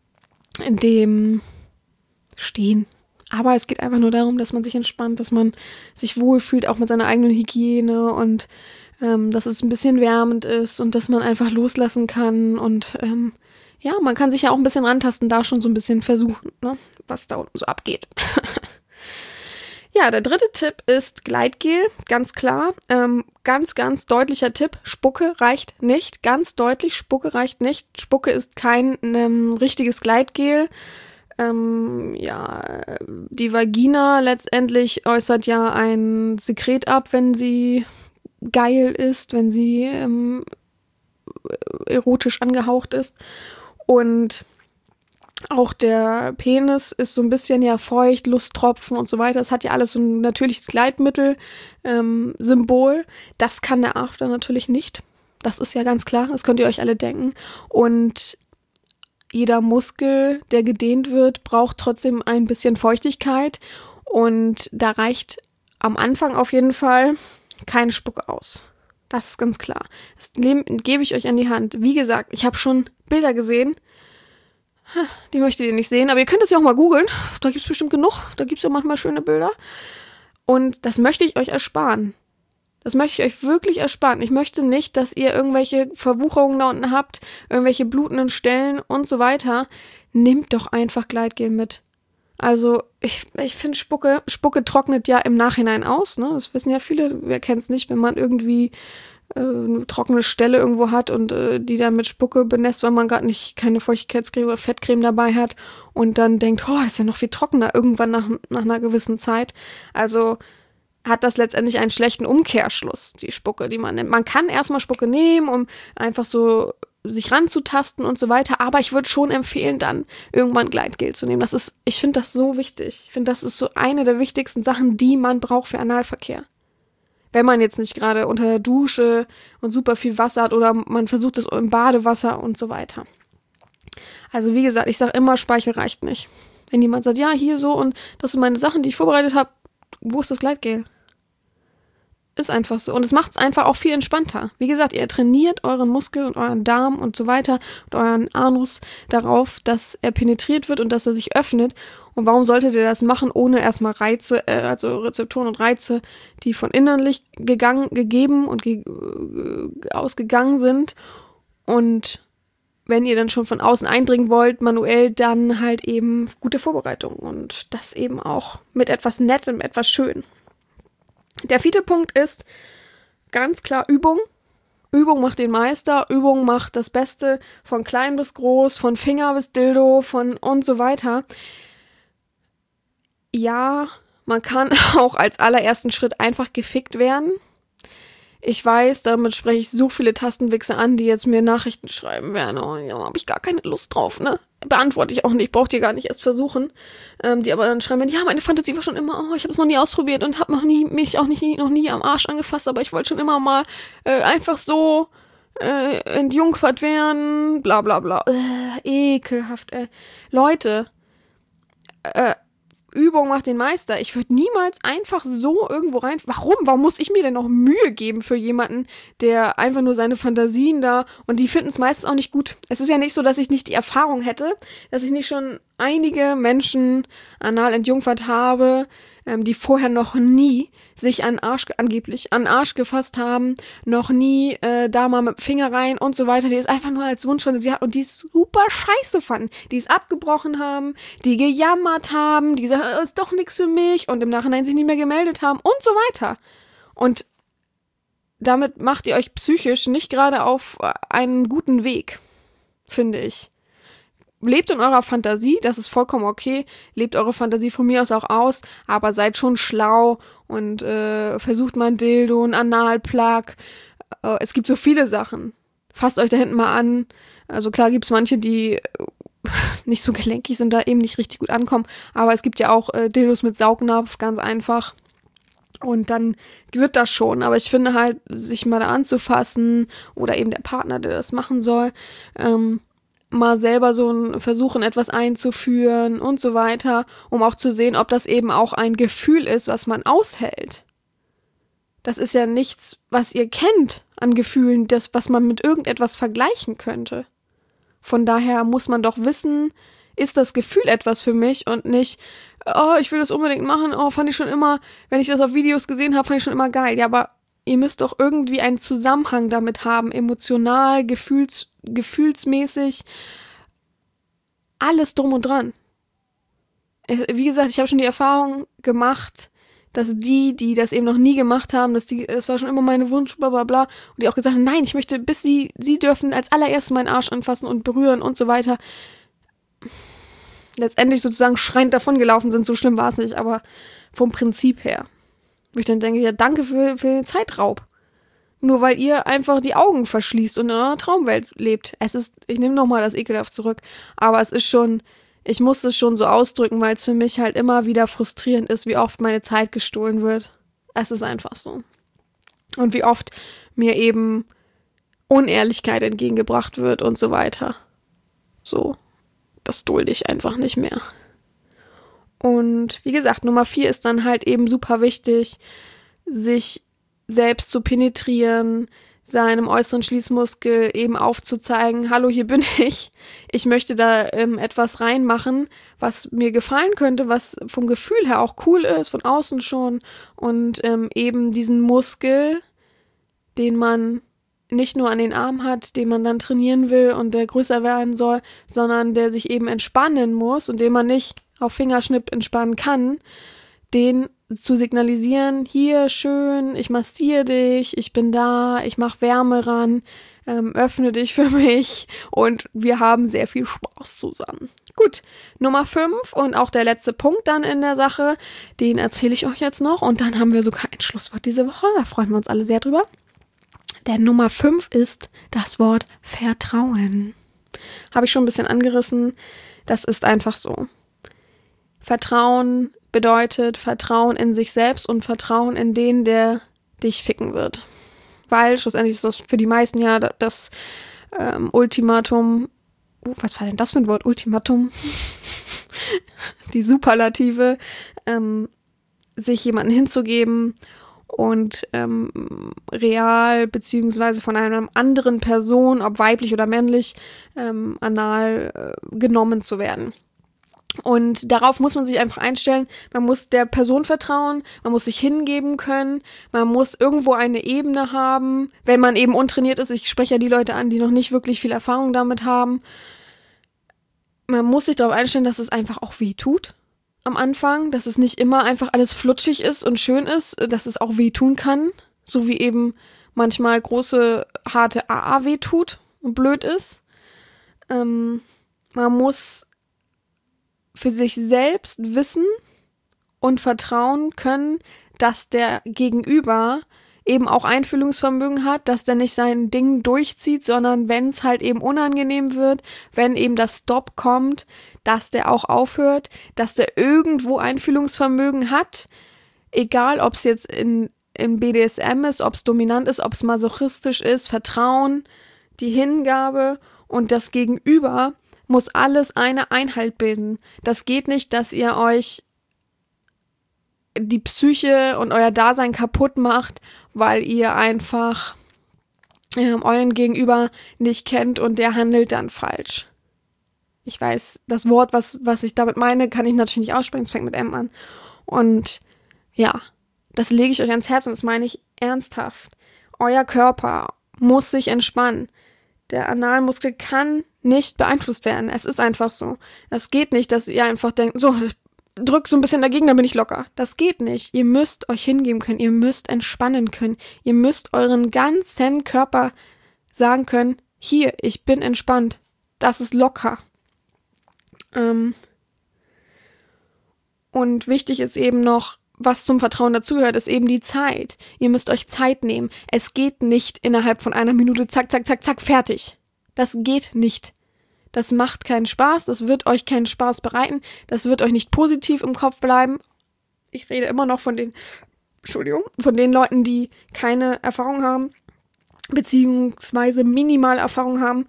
dem Stehen. Aber es geht einfach nur darum, dass man sich entspannt, dass man sich wohlfühlt, auch mit seiner eigenen Hygiene und dass es ein bisschen wärmend ist und dass man einfach loslassen kann und ja, man kann sich ja auch ein bisschen rantasten, da schon so ein bisschen versuchen, ne, was da unten so abgeht. Ja, der dritte Tipp ist Gleitgel, ganz klar. Ganz deutlicher Tipp, Spucke reicht nicht. Ganz deutlich, Spucke reicht nicht. Spucke ist kein richtiges Gleitgel. Ja, die Vagina letztendlich äußert ja ein Sekret ab, wenn sie geil ist, wenn sie erotisch angehaucht ist. Und auch der Penis ist so ein bisschen ja feucht, Lusttropfen und so weiter. Das hat ja alles so ein natürliches Gleitmittel, Symbol. Das kann der After natürlich nicht. Das ist ja ganz klar, das könnt ihr euch alle denken. Und jeder Muskel, der gedehnt wird, braucht trotzdem ein bisschen Feuchtigkeit. Und da reicht am Anfang auf jeden Fall keine Spucke aus. Das ist ganz klar. Das gebe ich euch an die Hand. Wie gesagt, ich habe schon Bilder gesehen. Die möchtet ihr nicht sehen, aber ihr könnt es ja auch mal googeln. Da gibt es bestimmt genug. Da gibt es ja manchmal schöne Bilder. Und das möchte ich euch ersparen. Das möchte ich euch wirklich ersparen. Ich möchte nicht, dass ihr irgendwelche Verwucherungen da unten habt, irgendwelche blutenden Stellen und so weiter. Nehmt doch einfach Gleitgel mit. Also, ich finde, Spucke trocknet ja im Nachhinein aus, ne? Das wissen ja viele, wer kennt es nicht, wenn man irgendwie eine trockene Stelle irgendwo hat und die dann mit Spucke benässt, weil man gerade keine Feuchtigkeitscreme oder Fettcreme dabei hat und dann denkt, das ist ja noch viel trockener irgendwann nach einer gewissen Zeit. Also hat das letztendlich einen schlechten Umkehrschluss, die Spucke, die man nimmt. Man kann erstmal Spucke nehmen, um einfach so sich ranzutasten und so weiter, aber ich würde schon empfehlen, dann irgendwann Gleitgel zu nehmen. Ich finde das so wichtig. Ich finde, das ist so eine der wichtigsten Sachen, die man braucht für Analverkehr. Wenn man jetzt nicht gerade unter der Dusche und super viel Wasser hat oder man versucht es im Badewasser und so weiter. Also wie gesagt, ich sage immer, Speichel reicht nicht. Wenn jemand sagt, ja, hier so und das sind meine Sachen, die ich vorbereitet habe, wo ist das Gleitgel? Ist einfach so. Und es macht es einfach auch viel entspannter. Wie gesagt, ihr trainiert euren Muskel und euren Darm und so weiter und euren Anus darauf, dass er penetriert wird und dass er sich öffnet. Und warum solltet ihr das machen, ohne erstmal Reize, also Rezeptoren und Reize, die von innerlich gegeben und ausgegangen sind. Und wenn ihr dann schon von außen eindringen wollt, manuell, dann halt eben gute Vorbereitung. Und das eben auch mit etwas Nettem, etwas schön. Der 4. Punkt ist ganz klar Übung. Übung macht den Meister, Übung macht das Beste von klein bis groß, von Finger bis Dildo, von und so weiter. Ja, man kann auch als allerersten Schritt einfach gefickt werden. Ich weiß, damit spreche ich so viele Tastenwichser an, die jetzt mir Nachrichten schreiben werden. Oh, ja, habe ich gar keine Lust drauf, ne? Beantworte ich auch nicht, braucht ihr gar nicht erst versuchen. Die aber dann schreiben, ja, meine Fantasie war schon immer, ich habe es noch nie ausprobiert und habe mich auch noch nie am Arsch angefasst, aber ich wollte schon immer mal einfach so entjungfert werden, bla bla bla. Ekelhaft, ey. Leute, Übung macht den Meister. Ich würde niemals einfach so irgendwo rein. Warum? Warum muss ich mir denn noch Mühe geben für jemanden, der einfach nur seine Fantasien da, und die finden es meistens auch nicht gut. Es ist ja nicht so, dass ich nicht die Erfahrung hätte, dass ich nicht schon einige Menschen anal entjungfert habe, die vorher noch nie sich angeblich an Arsch gefasst haben, noch nie da mal mit dem Finger rein und so weiter, die es einfach nur als Wunschfantasie hat und die es super scheiße fanden, die es abgebrochen haben, die gejammert haben, die gesagt haben, ist doch nichts für mich und im Nachhinein sich nicht mehr gemeldet haben und so weiter. Und damit macht ihr euch psychisch nicht gerade auf einen guten Weg, finde ich. Lebt in eurer Fantasie, das ist vollkommen okay. Lebt eure Fantasie von mir aus, aber seid schon schlau und versucht mal ein Dildo, ein Analplug. Es gibt so viele Sachen. Fasst euch da hinten mal an. Also klar gibt's manche, die nicht so gelenkig sind, da eben nicht richtig gut ankommen. Aber es gibt ja auch Dildos mit Saugnapf, ganz einfach. Und dann wird das schon. Aber ich finde halt, sich mal da anzufassen oder eben der Partner, der das machen soll, mal selber so versuchen, etwas einzuführen und so weiter, um auch zu sehen, ob das eben auch ein Gefühl ist, was man aushält. Das ist ja nichts, was ihr kennt an Gefühlen, das, was man mit irgendetwas vergleichen könnte. Von daher muss man doch wissen, ist das Gefühl etwas für mich und nicht, oh, ich will das unbedingt machen, oh, fand ich schon immer, wenn ich das auf Videos gesehen habe, fand ich schon immer geil. Ja, aber ihr müsst doch irgendwie einen Zusammenhang damit haben, emotional, gefühlsmäßig, alles drum und dran. Wie gesagt, ich habe schon die Erfahrung gemacht, dass die das eben noch nie gemacht haben, das war schon immer meine Wunsch, bla bla bla, und die auch gesagt haben, nein, ich möchte, bis sie dürfen als allererstes meinen Arsch anfassen und berühren und so weiter. Letztendlich sozusagen schreiend davongelaufen sind, so schlimm war es nicht, aber vom Prinzip her. Wo ich dann denke, ja, danke für den Zeitraub. Nur weil ihr einfach die Augen verschließt und in eurer Traumwelt lebt. Ich nehme nochmal das ekelhaft zurück, aber es ist schon, ich muss es schon so ausdrücken, weil es für mich halt immer wieder frustrierend ist, wie oft meine Zeit gestohlen wird. Es ist einfach so. Und wie oft mir eben Unehrlichkeit entgegengebracht wird und so weiter. So, das dulde ich einfach nicht mehr. Und wie gesagt, Nummer 4 ist dann halt eben super wichtig, sich selbst zu penetrieren, seinem äußeren Schließmuskel eben aufzuzeigen, hallo, hier bin ich. Ich möchte da etwas reinmachen, was mir gefallen könnte, was vom Gefühl her auch cool ist, von außen schon. Und eben diesen Muskel, den man nicht nur an den Arm hat, den man dann trainieren will und der größer werden soll, sondern der sich eben entspannen muss und den man nicht auf Fingerschnipp entspannen kann, den zu signalisieren, hier schön, ich massiere dich, ich bin da, ich mache Wärme ran, öffne dich für mich und wir haben sehr viel Spaß zusammen. Gut, Nummer 5 und auch der letzte Punkt dann in der Sache, den erzähle ich euch jetzt noch und dann haben wir sogar ein Schlusswort diese Woche, da freuen wir uns alle sehr drüber. Der Nummer 5 ist das Wort Vertrauen. Habe ich schon ein bisschen angerissen, das ist einfach so. Vertrauen bedeutet Vertrauen in sich selbst und Vertrauen in den, der dich ficken wird. Weil schlussendlich ist das für die meisten ja das Ultimatum, was war denn das für ein Wort? Ultimatum? Die Superlative, sich jemanden hinzugeben und real beziehungsweise von einer anderen Person, ob weiblich oder männlich, anal genommen zu werden. Und darauf muss man sich einfach einstellen. Man muss der Person vertrauen, man muss sich hingeben können, man muss irgendwo eine Ebene haben, wenn man eben untrainiert ist. Ich spreche ja die Leute an, die noch nicht wirklich viel Erfahrung damit haben. Man muss sich darauf einstellen, dass es einfach auch weh tut am Anfang, dass es nicht immer einfach alles flutschig ist und schön ist, dass es auch weh tun kann, so wie eben manchmal große, harte AA weh tut und blöd ist. Man muss für sich selbst wissen und vertrauen können, dass der Gegenüber eben auch Einfühlungsvermögen hat, dass der nicht sein Ding durchzieht, sondern wenn es halt eben unangenehm wird, wenn eben das Stop kommt, dass der auch aufhört, dass der irgendwo Einfühlungsvermögen hat, egal ob es jetzt in BDSM ist, ob es dominant ist, ob es masochistisch ist, Vertrauen, die Hingabe und das Gegenüber muss alles eine Einheit bilden. Das geht nicht, dass ihr euch die Psyche und euer Dasein kaputt macht, weil ihr einfach euren Gegenüber nicht kennt und der handelt dann falsch. Ich weiß, das Wort, was ich damit meine, kann ich natürlich nicht aussprechen, es fängt mit M an. Und ja, das lege ich euch ans Herz und das meine ich ernsthaft. Euer Körper muss sich entspannen. Der Analmuskel kann nicht beeinflusst werden. Es ist einfach so. Es geht nicht, dass ihr einfach denkt, so, drück so ein bisschen dagegen, dann bin ich locker. Das geht nicht. Ihr müsst euch hingeben können. Ihr müsst entspannen können. Ihr müsst euren ganzen Körper sagen können, hier, ich bin entspannt. Das ist locker. Und wichtig ist eben noch, was zum Vertrauen dazugehört, ist eben die Zeit. Ihr müsst euch Zeit nehmen. Es geht nicht innerhalb von einer Minute, zack, zack, zack, zack, fertig. Das geht nicht. Das macht keinen Spaß, das wird euch keinen Spaß bereiten, das wird euch nicht positiv im Kopf bleiben. Ich rede immer noch von den Leuten, die keine Erfahrung haben, beziehungsweise minimal Erfahrung haben.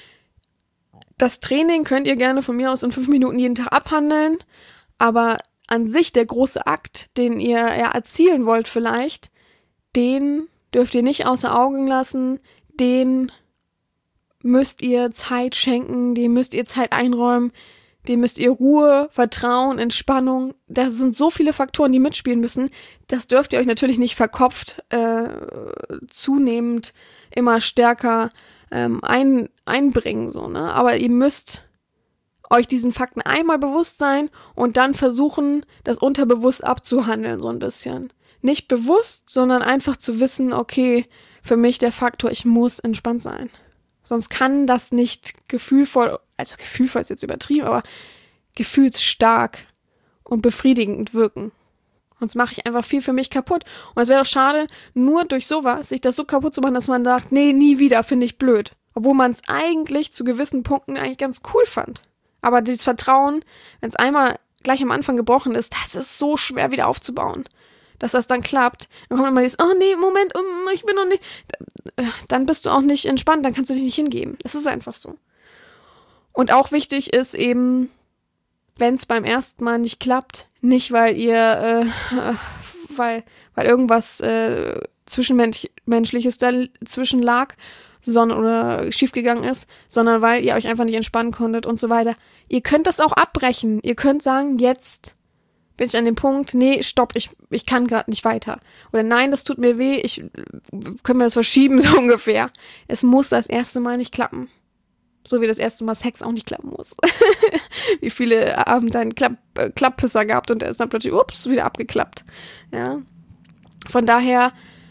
Das Training könnt ihr gerne von mir aus in 5 Minuten jeden Tag abhandeln, aber an sich der große Akt, den ihr ja erzielen wollt vielleicht, den dürft ihr nicht außer Augen lassen, den müsst ihr Zeit schenken, dem müsst ihr Zeit einräumen, dem müsst ihr Ruhe, Vertrauen, Entspannung, da sind so viele Faktoren, die mitspielen müssen, das dürft ihr euch natürlich nicht verkopft zunehmend immer stärker einbringen, so, ne? Aber ihr müsst euch diesen Fakten einmal bewusst sein und dann versuchen, das unterbewusst abzuhandeln, so ein bisschen. Nicht bewusst, sondern einfach zu wissen, okay, für mich der Faktor, ich muss entspannt sein. Sonst kann das nicht gefühlvoll, also gefühlvoll ist jetzt übertrieben, aber gefühlsstark und befriedigend wirken. Sonst mache ich einfach viel für mich kaputt. Und es wäre doch schade, nur durch sowas sich das so kaputt zu machen, dass man sagt, nee, nie wieder, finde ich blöd. Obwohl man es eigentlich zu gewissen Punkten eigentlich ganz cool fand. Aber dieses Vertrauen, wenn es einmal gleich am Anfang gebrochen ist, das ist so schwer wieder aufzubauen. Dass das dann klappt. Dann kommt immer dieses, oh nee, Moment, ich bin noch nicht. Dann bist du auch nicht entspannt, dann kannst du dich nicht hingeben. Es ist einfach so. Und auch wichtig ist eben, wenn es beim ersten Mal nicht klappt, nicht weil ihr, weil irgendwas Zwischenmenschliches dazwischen lag, oder schiefgegangen ist, sondern weil ihr euch einfach nicht entspannen konntet und so weiter. Ihr könnt das auch abbrechen. Ihr könnt sagen, jetzt bin ich an dem Punkt, nee, stopp, ich kann gerade nicht weiter. Oder nein, das tut mir weh, können wir das verschieben, so ungefähr. Es muss das erste Mal nicht klappen. So wie das erste Mal Sex auch nicht klappen muss. Wie viele haben da einen Klapppisser gehabt und der ist dann plötzlich, wieder abgeklappt. Ja. Von daher,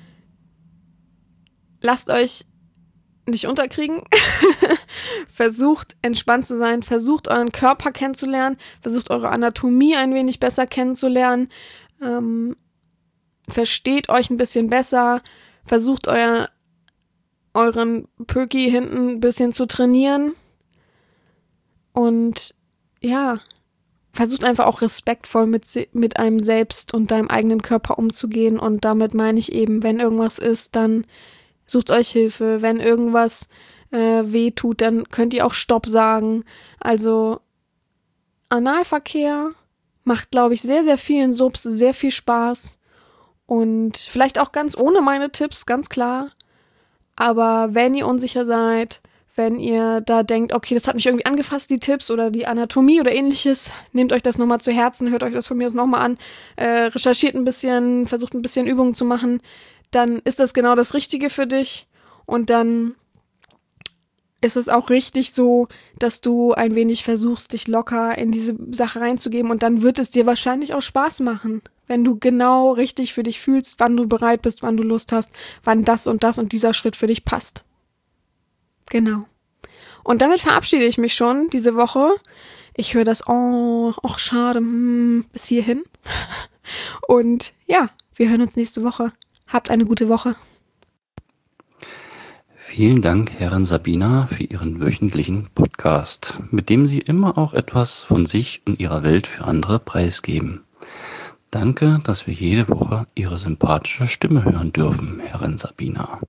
lasst euch nicht unterkriegen. Versucht entspannt zu sein, versucht euren Körper kennenzulernen, versucht eure Anatomie ein wenig besser kennenzulernen, versteht euch ein bisschen besser, versucht euren Pöki hinten ein bisschen zu trainieren und ja, versucht einfach auch respektvoll mit einem selbst und deinem eigenen Körper umzugehen und damit meine ich eben, wenn irgendwas ist, dann sucht euch Hilfe, wenn irgendwas weh tut, dann könnt ihr auch Stopp sagen. Also Analverkehr macht, glaube ich, sehr, sehr vielen Subs sehr viel Spaß Und vielleicht auch ganz ohne meine Tipps, ganz klar. Aber wenn ihr unsicher seid, wenn ihr da denkt, okay, das hat mich irgendwie angefasst, die Tipps oder die Anatomie oder ähnliches, nehmt euch das nochmal zu Herzen, hört euch das von mir aus nochmal an, recherchiert ein bisschen, versucht ein bisschen Übungen zu machen, dann ist das genau das Richtige für dich. Und dann ist es auch richtig so, dass du ein wenig versuchst, dich locker in diese Sache reinzugeben und dann wird es dir wahrscheinlich auch Spaß machen, wenn du genau richtig für dich fühlst, wann du bereit bist, wann du Lust hast, wann das und dieser Schritt für dich passt. Genau. Und damit verabschiede ich mich schon diese Woche. Ich höre das, ach schade, bis hierhin. Und ja, wir hören uns nächste Woche. Habt eine gute Woche. Vielen Dank, Herrin Sabina, für Ihren wöchentlichen Podcast, mit dem Sie immer auch etwas von sich und Ihrer Welt für andere preisgeben. Danke, dass wir jede Woche Ihre sympathische Stimme hören dürfen, Herrin Sabina.